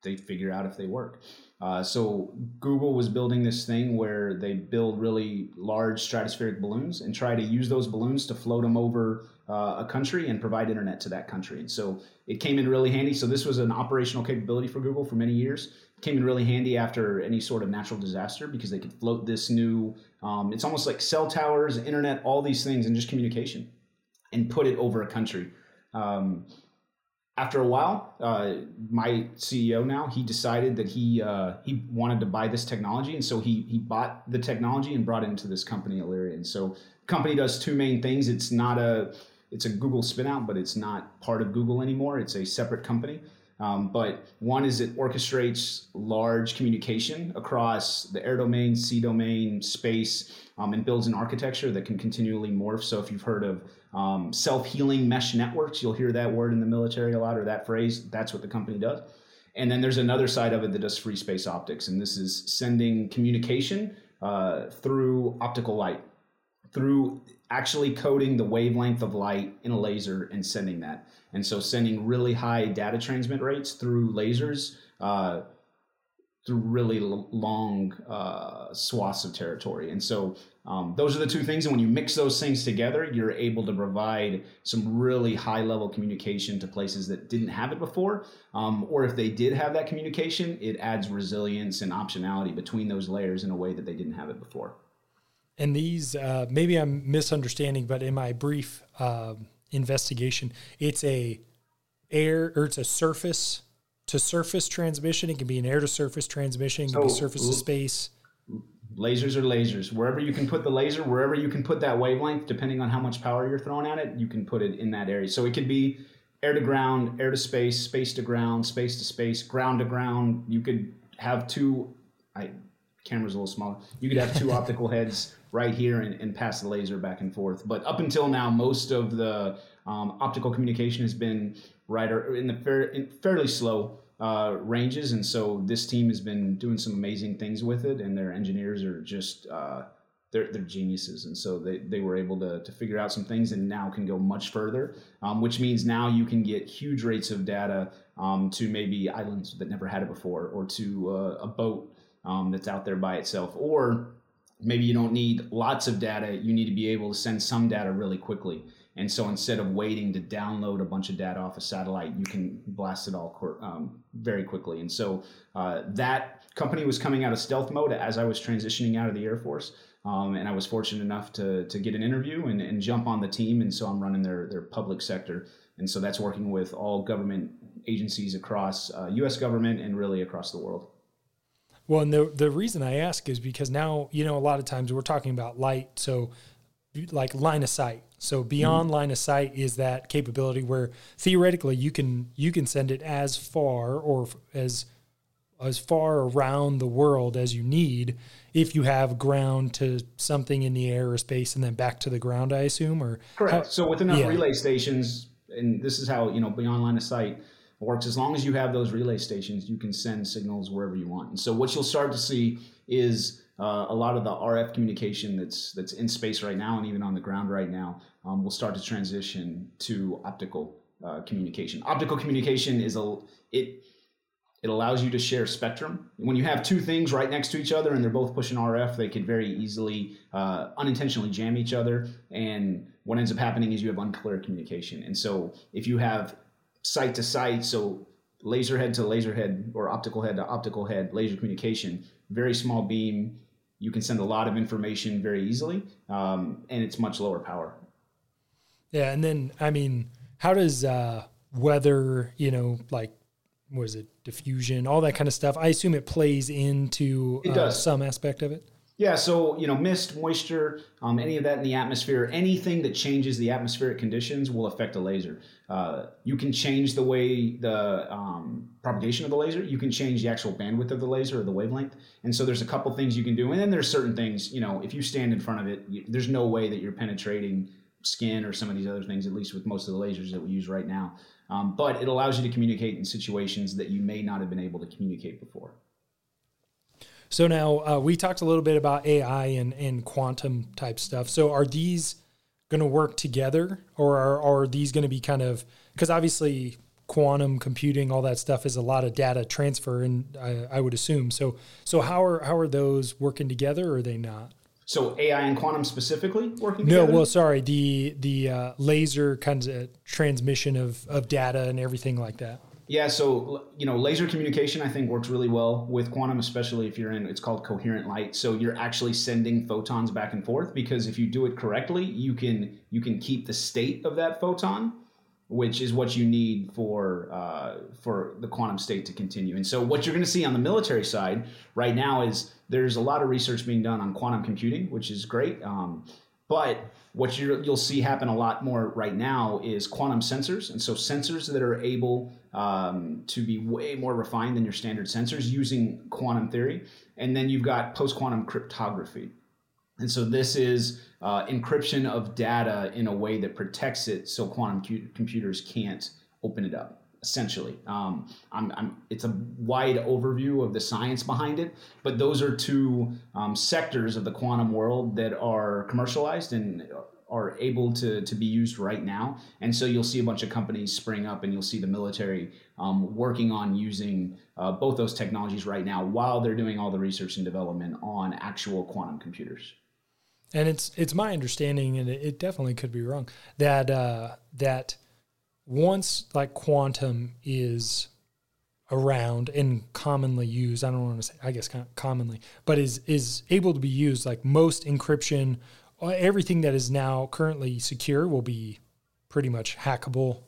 they figure out if they work. Uh, so Google was building this thing where they build really large stratospheric balloons and try to use those balloons to float them over uh, a country and provide internet to that country. And so it came in really handy. So this was an operational capability for Google for many years. It came in really handy after any sort of natural disaster because they could float this new, um, it's almost like cell towers, internet, all these things, and just communication, and put it over a country. Um, After a while, uh, my C E O now, he decided that he uh, he wanted to buy this technology. And so he he bought the technology and brought it into this company, Illyria. And so the company does two main things. It's not a, it's a Google spinout, but it's not part of Google anymore. It's a separate company. Um, but one is it orchestrates large communication across the air domain, sea domain, space, um, and builds an architecture that can continually morph. So if you've heard of um, self-healing mesh networks, you'll hear that word in the military a lot, or that phrase. That's what the company does. And then there's another side of it that does free space optics. And this is sending communication uh, through optical light, through actually coding the wavelength of light in a laser and sending that. And so sending really high data transmit rates through lasers uh, through really l- long uh, swaths of territory. And so um, those are the two things. And when you mix those things together, you're able to provide some really high level communication to places that didn't have it before. Um, or if they did have that communication, it adds resilience and optionality between those layers in a way that they didn't have it before. And these, uh, maybe I'm misunderstanding, but in my brief uh, investigation, it's a air or it's a surface to surface transmission. It can be an air to surface transmission. It can so, be surface to space. Lasers are lasers. Wherever you can put the laser, wherever you can put that wavelength, depending on how much power you're throwing at it, you can put it in that area. So it could be air to ground, air to space, space to ground, space to space, ground to ground. You could have two. I. Camera's a little smaller. You could have two optical heads right here and, and pass the laser back and forth. But up until now, most of the um, optical communication has been right or in the fair, in fairly slow uh, ranges. And so this team has been doing some amazing things with it, and their engineers are just uh, they're they're geniuses. And so they, they were able to to figure out some things and now can go much further, um, which means now you can get huge rates of data um, to maybe islands that never had it before, or to uh, a boat Um, that's out there by itself. Or maybe you don't need lots of data, you need to be able to send some data really quickly. And so instead of waiting to download a bunch of data off a satellite, you can blast it all um, very quickly. And so uh, that company was coming out of stealth mode as I was transitioning out of the Air Force. Um, and I was fortunate enough to to get an interview and, and jump on the team. And so I'm running their, their public sector. And so that's working with all government agencies across uh, U S government and really across the world. Well, and the the reason I ask is because now, you know, a lot of times we're talking about light, so like line of sight. So beyond mm-hmm. line of sight is that capability where theoretically you can you can send it as far or as as far around the world as you need if you have ground to something in the air or space and then back to the ground, I assume, or correct. How, so with enough yeah. relay stations, and this is how, you know, beyond line of sight works. As long as you have those relay stations, you can send signals wherever you want. And so what you'll start to see is uh, a lot of the R F communication that's that's in space right now and even on the ground right now um, will start to transition to optical uh, communication. Optical communication is a it it allows you to share spectrum. When you have two things right next to each other and they're both pushing R F, they could very easily uh, unintentionally jam each other. And what ends up happening is you have unclear communication. And so if you have site to site, so laser head to laser head or optical head to optical head, laser communication, very small beam, you can send a lot of information very easily, um, and it's much lower power. Yeah, and then, I mean, how does uh, weather, you know, like, what is it, diffusion, all that kind of stuff, I assume it plays into it uh, does. some aspect of it? Yeah, so, you know, mist, moisture, um, any of that in the atmosphere, anything that changes the atmospheric conditions will affect a laser. Uh, you can change the way the um, propagation of the laser. You can change the actual bandwidth of the laser or the wavelength. And so there's a couple things you can do. And then there's certain things, you know, if you stand in front of it, you, there's no way that you're penetrating skin or some of these other things, at least with most of the lasers that we use right now. Um, but it allows you to communicate in situations that you may not have been able to communicate before. So now uh, we talked a little bit about A I and, and quantum type stuff. So are these going to work together, or are, are these going to be kind of, because obviously quantum computing, all that stuff is a lot of data transfer, and I, I would assume. So, so how are how are those working together, or are they not? So A I and quantum specifically working no, together? well, sorry, the the uh, laser kinds of transmission of, of data and everything like that. Yeah, so, you know, laser communication, I think, works really well with quantum, especially if you're in, it's called coherent light. So you're actually sending photons back and forth, because if you do it correctly, you can you can keep the state of that photon, which is what you need for uh, for the quantum state to continue. And so what you're going to see on the military side right now is there's a lot of research being done on quantum computing, which is great. Um, but what you're, you'll see happen a lot more right now is quantum sensors. And so sensors that are able um, to be way more refined than your standard sensors using quantum theory. And then you've got post-quantum cryptography. And so this is uh, encryption of data in a way that protects it so quantum cu- computers can't open it up, essentially. Um, I'm, I'm, it's a wide overview of the science behind it, but those are two um, sectors of the quantum world that are commercialized and are able to, to be used right now. And so you'll see a bunch of companies spring up, and you'll see the military um, working on using uh, both those technologies right now while they're doing all the research and development on actual quantum computers. And it's it's my understanding, and it, it definitely could be wrong, that uh, that once like quantum is around and commonly used, I don't want to say, I guess commonly, but is is able to be used, like most encryption, everything that is now currently secure will be pretty much hackable.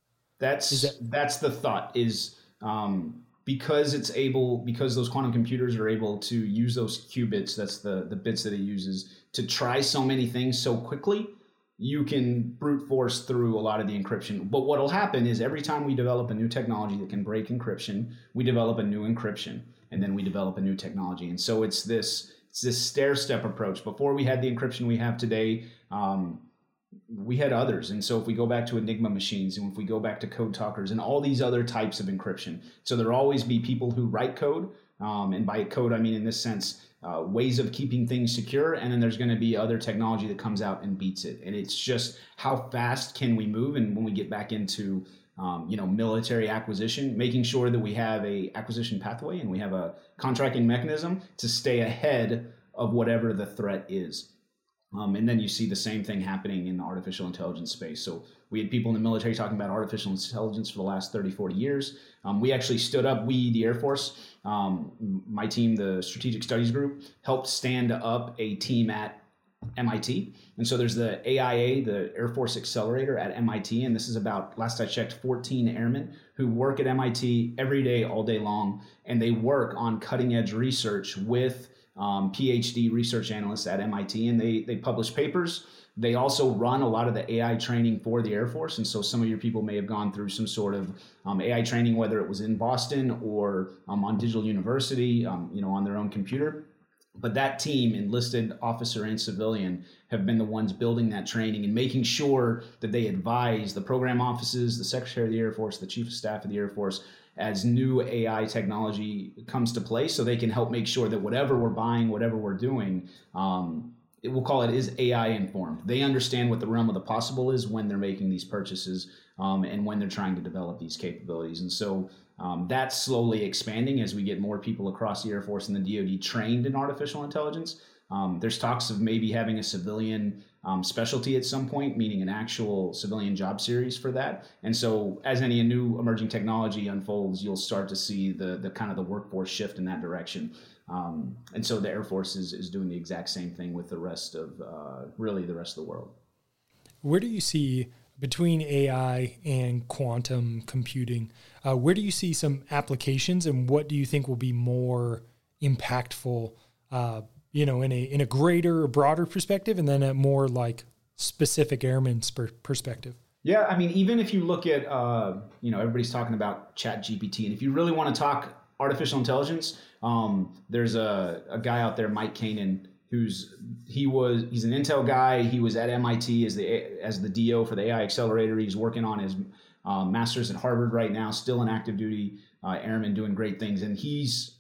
That's that, that's the thought is um, because it's able, because those quantum computers are able to use those qubits, that's the, the bits that it uses, to try so many things so quickly, you can brute force through a lot of the encryption. But what will happen is every time we develop a new technology that can break encryption, we develop a new encryption, and then we develop a new technology. And so it's this it's this stair-step approach. Before we had the encryption we have today, um, we had others. And so if we go back to Enigma machines, and if we go back to code talkers and all these other types of encryption, so there'll always be people who write code. Um, and by code, I mean, in this sense, uh, ways of keeping things secure. And then there's going to be other technology that comes out and beats it. And it's just how fast can we move? And when we get back into, um, you know, military acquisition, making sure that we have a acquisition pathway and we have a contracting mechanism to stay ahead of whatever the threat is. Um, and then you see the same thing happening in the artificial intelligence space. So we had people in the military talking about artificial intelligence for the last thirty, forty years. Um, we actually stood up, we, the Air Force, um, my team, the Strategic Studies Group, helped stand up a team at M I T. And so there's the A I A, the Air Force Accelerator at M I T. And this is about, last I checked, fourteen airmen who work at M I T every day, all day long. And they work on cutting edge research with Um, PhD research analysts at M I T, and they they publish papers. They also run a lot of the A I training for the Air Force, and so some of your people may have gone through some sort of um, A I training, whether it was in Boston or um, on Digital University, um, you know, on their own computer. But that team, enlisted officer and civilian, have been the ones building that training and making sure that they advise the program offices, the Secretary of the Air Force, the Chief of Staff of the Air Force, as new A I technology comes to play, so they can help make sure that whatever we're buying, whatever we're doing, um, it, we'll call it, is A I informed. They understand what the realm of the possible is when they're making these purchases um, and when they're trying to develop these capabilities. And so um, that's slowly expanding as we get more people across the Air Force and the D O D trained in artificial intelligence. Um, there's talks of maybe having a civilian um, specialty at some point, meaning an actual civilian job series for that. And so as any new emerging technology unfolds, you'll start to see the the kind of the workforce shift in that direction. Um, and so the Air Force is, is doing the exact same thing with the rest of, uh, really the rest of the world. Where do you see, between A I and quantum computing, uh, where do you see some applications, and what do you think will be more impactful, uh, you know, in a in a greater or broader perspective, and then a more like specific airman's per- perspective? Yeah, I mean, even if you look at, uh, you know, everybody's talking about Chat G P T, and if you really want to talk artificial intelligence, um, there's a, a guy out there, Mike Kanan, who's he was he's an Intel guy. He was at M I T as the as the D O for the A I Accelerator. He's working on his um, master's at Harvard right now, still an active duty uh, airman, doing great things, and he's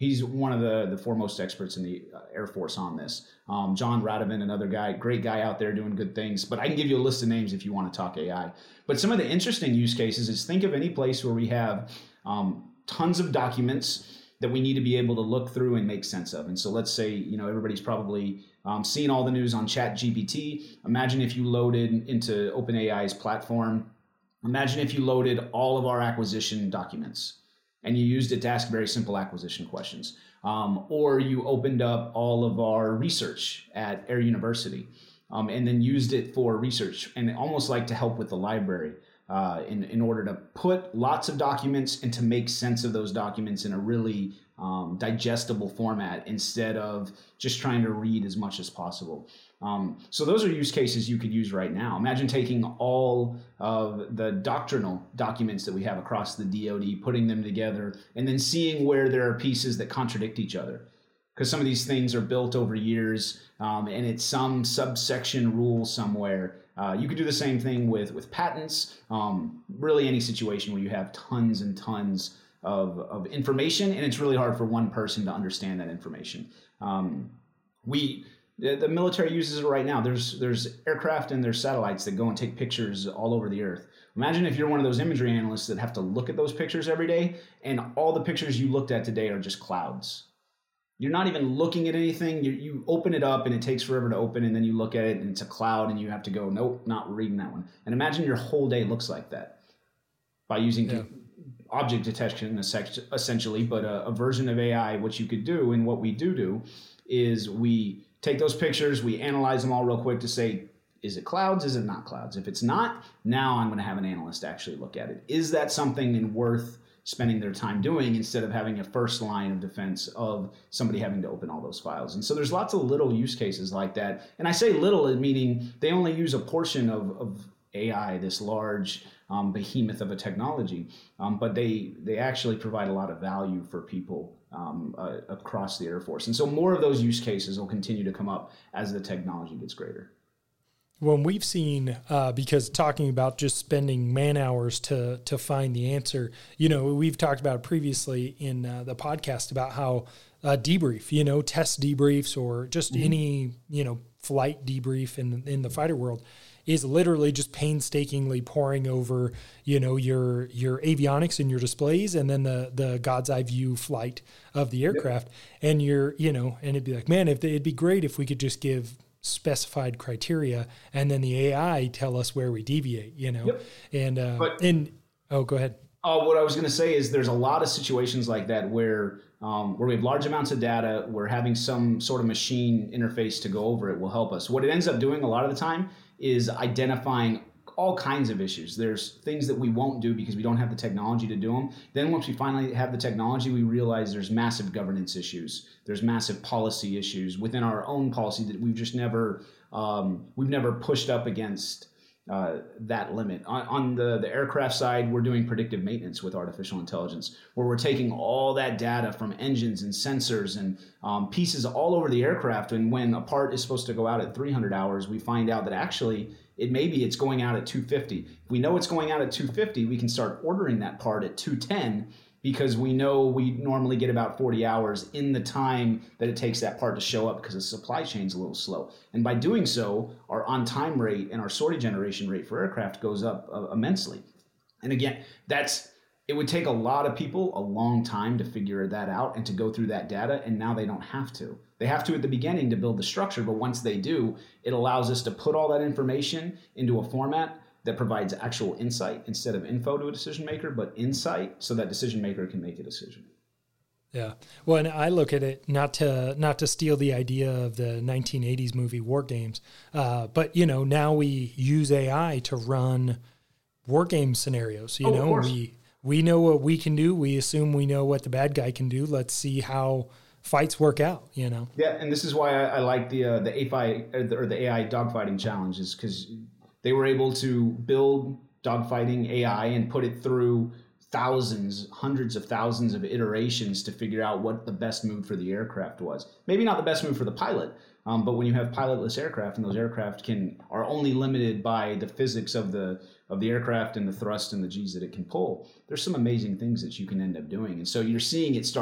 He's one of the, the foremost experts in the Air Force on this. Um, John Radovan, another guy, great guy out there doing good things. But I can give you a list of names if you want to talk A I. But some of the interesting use cases is think of any place where we have um, tons of documents that we need to be able to look through and make sense of. And so let's say, you know, everybody's probably um, seen all the news on ChatGPT. Imagine if you loaded into OpenAI's platform. Imagine if you loaded all of our acquisition documents and you used it to ask very simple acquisition questions. Um, or you opened up all of our research at Air University um, and then used it for research and almost like to help with the library. Uh, in, in order to put lots of documents and to make sense of those documents in a really um, digestible format instead of just trying to read as much as possible. Um, so those are use cases you could use right now. Imagine taking all of the doctrinal documents that we have across the D O D, putting them together, and then seeing where there are pieces that contradict each other. Because some of these things are built over years um, and it's some subsection rule somewhere. Uh, you could do the same thing with, with patents, um, really any situation where you have tons and tons of, of information and it's really hard for one person to understand that information. Um, we, the, the military uses it right now. There's, there's aircraft and there's satellites that go and take pictures all over the earth. Imagine if you're one of those imagery analysts that have to look at those pictures every day and all the pictures you looked at today are just clouds. You're not even looking at anything. You, you open it up and it takes forever to open and then you look at it and it's a cloud and you have to go, nope, not reading that one. And imagine your whole day looks like that by using yeah. object detection essentially, but a, a version of A I. What you could do and what we do do is we take those pictures, we analyze them all real quick to say, is it clouds? Is it not clouds? If it's not, now I'm going to have an analyst actually look at it. Is that something worth spending their time doing instead of having a first line of defense of somebody having to open all those files? And so there's lots of little use cases like that. And I say little, meaning they only use a portion of, of A I, this large um, behemoth of a technology, um, but they they actually provide a lot of value for people um, uh, across the Air Force. And so more of those use cases will continue to come up as the technology gets greater. When we've seen, uh, because talking about just spending man hours to to find the answer, you know, we've talked about previously in uh, the podcast about how uh, debrief, you know, test debriefs or just mm-hmm. any, you know, flight debrief in in the fighter world is literally just painstakingly poring over, you know, your your avionics and your displays and then the the God's eye view flight of the aircraft. Yep. And you're, you know, and it'd be like, man, if they, it'd be great if we could just give specified criteria and then the A I tell us where we deviate, you know. Yep. And uh but, and oh go ahead. Oh, what I was going to say is there's a lot of situations like that where um, where we have large amounts of data, where having some sort of machine interface to go over it will help us. What it ends up doing a lot of the time is identifying all kinds of issues. There's things that we won't do because we don't have the technology to do them. Then once we finally have the technology, we realize there's massive governance issues. There's massive policy issues within our own policy that we've just never um, we've never pushed up against uh, that limit. On, on the, the aircraft side, we're doing predictive maintenance with artificial intelligence, where we're taking all that data from engines and sensors and um, pieces all over the aircraft. And when a part is supposed to go out at three hundred hours, we find out that actually it maybe it's going out at two fifty. If we know it's going out at two fifty, we can start ordering that part at two ten because we know we normally get about forty hours in the time that it takes that part to show up because the supply chain's a little slow. And by doing so, our on-time rate and our sortie generation rate for aircraft goes up uh, immensely. And again, that's it would take a lot of people a long time to figure that out and to go through that data, and now they don't have to. They have to at the beginning to build the structure, but once they do, it allows us to put all that information into a format that provides actual insight instead of info to a decision maker, but insight so that decision maker can make a decision. Yeah. Well, and I look at it not to not to steal the idea of the nineteen eighties movie War Games, uh, but you know now we use A I to run war game scenarios. You oh, know we we know what we can do. We assume we know what the bad guy can do. Let's see how fights work out. You know. Yeah, and this is why I, I like the uh, the A I or the A I dogfighting challenges, because they were able to build dogfighting A I and put it through thousands, hundreds of thousands of iterations to figure out what the best move for the aircraft was. Maybe not the best move for the pilot, um, but when you have pilotless aircraft and those aircraft can are only limited by the physics of the of the aircraft and the thrust and the G's that it can pull, there's some amazing things that you can end up doing. And so you're seeing it start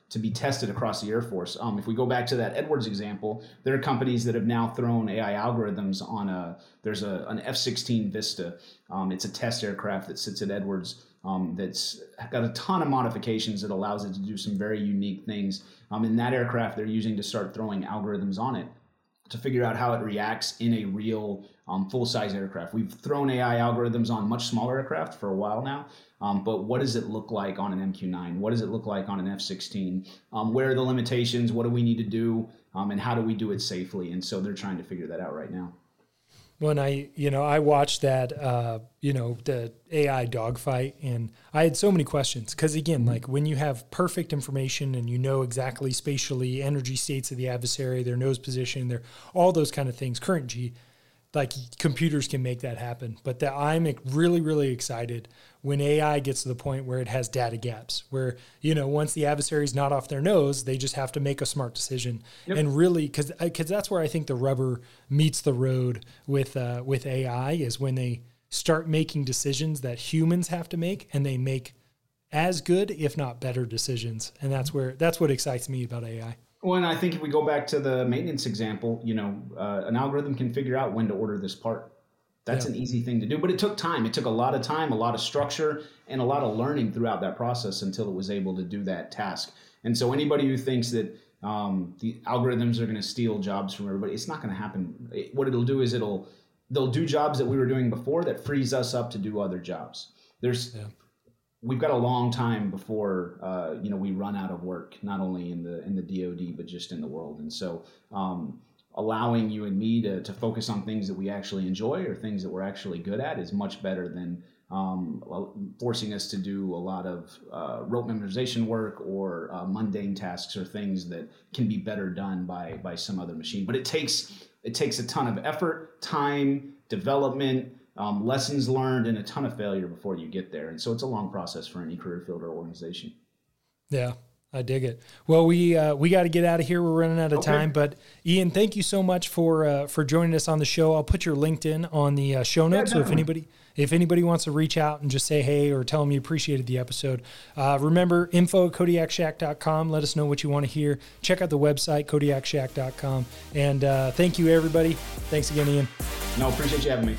to be tested across the Air Force. Um, if we go back to that Edwards example, there are companies that have now thrown A I algorithms on a, there's a, an F sixteen Vista. Um, it's a test aircraft that sits at Edwards um, that's got a ton of modifications that allows it to do some very unique things. Um, in that aircraft, they're using to start throwing algorithms on it to figure out how it reacts in a real um, full-size aircraft. We've thrown A I algorithms on much smaller aircraft for a while now, um, but what does it look like on an M Q nine? What does it look like on an F sixteen? Um, where are the limitations? What do we need to do? Um, and how do we do it safely? And so they're trying to figure that out right now. When I, you know, I watched that, uh, you know, the A I dogfight, and I had so many questions. Because again, like when you have perfect information and you know exactly spatially energy states of the adversary, their nose position, their all those kind of things, current G, like computers can make that happen. But that I'm really, really excited when A I gets to the point where it has data gaps, where, you know, once the adversary's not off their nose, they just have to make a smart decision. Yep. And really, because because that's where I think the rubber meets the road with uh, with A I, is when they start making decisions that humans have to make, and they make as good, if not better, decisions. And that's where that's what excites me about A I. Well, and I think if we go back to the maintenance example, you know, uh, an algorithm can figure out when to order this part. That's yeah. an easy thing to do, but it took time. It took a lot of time, a lot of structure, and a lot of learning throughout that process until it was able to do that task. And so anybody who thinks that um, the algorithms are going to steal jobs from everybody, it's not going to happen. It, what it'll do is it'll they'll do jobs that we were doing before that frees us up to do other jobs. There's yeah. We've got a long time before uh, you know we run out of work, not only in the in the D O D but just in the world. And so um, allowing you and me to to focus on things that we actually enjoy or things that we're actually good at is much better than um, forcing us to do a lot of uh, rote memorization work or uh, mundane tasks or things that can be better done by by some other machine. But it takes it takes a ton of effort, time, development, Um, lessons learned, and a ton of failure before you get there. And so it's a long process for any career field or organization. Yeah, I dig it. Well, we uh, we got to get out of here. We're running out of okay. time. But Ian, thank you so much for uh, for joining us on the show. I'll put your LinkedIn on the uh, show notes. Yeah, so if anybody if anybody wants to reach out and just say hey or tell them you appreciated the episode, uh, remember info at Kodiak Shack dot com. Let us know what you want to hear. Check out the website Kodiak Shack dot com. And uh, thank you, everybody. Thanks again, Ian. No, appreciate you having me.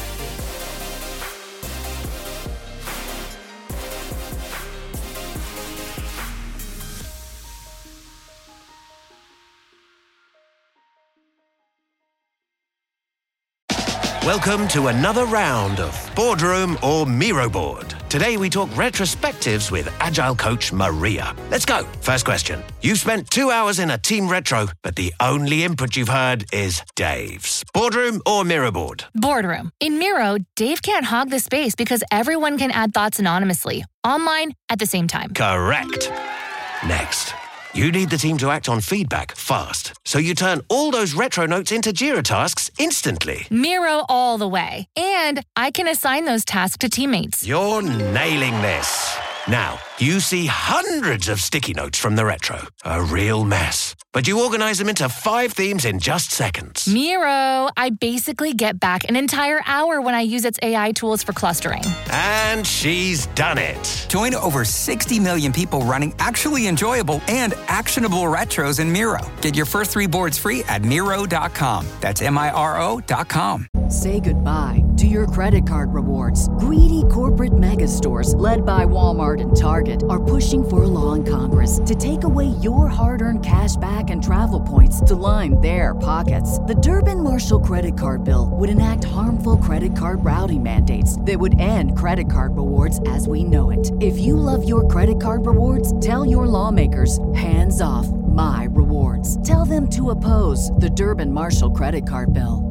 Welcome to another round of Boardroom or Miro Board. Today we talk retrospectives with Agile coach Maria. Let's go. First question. You've spent two hours in a team retro, but the only input you've heard is Dave's. Boardroom or Miro Board? Boardroom. In Miro, Dave can't hog the space because everyone can add thoughts anonymously, online, at the same time. Correct. Next. You need the team to act on feedback fast, so you turn all those retro notes into Jira tasks instantly. Miro all the way. And I can assign those tasks to teammates. You're nailing this. Now, you see hundreds of sticky notes from the retro. A real mess. But you organize them into five themes in just seconds. Miro, I basically get back an entire hour when I use its A I tools for clustering. And she's done it. Join over sixty million people running actually enjoyable and actionable retros in Miro. Get your first three boards free at Miro dot com. That's M I R O dot com. Say goodbye to your credit card rewards. Greedy corporate mega stores, led by Walmart and Target, are pushing for a law in Congress to take away your hard-earned cash back and travel points to line their pockets. The Durbin-Marshall credit card bill would enact harmful credit card routing mandates that would end credit card rewards as we know it. If you love your credit card rewards, tell your lawmakers, hands off my rewards. Tell them to oppose the Durbin-Marshall credit card bill.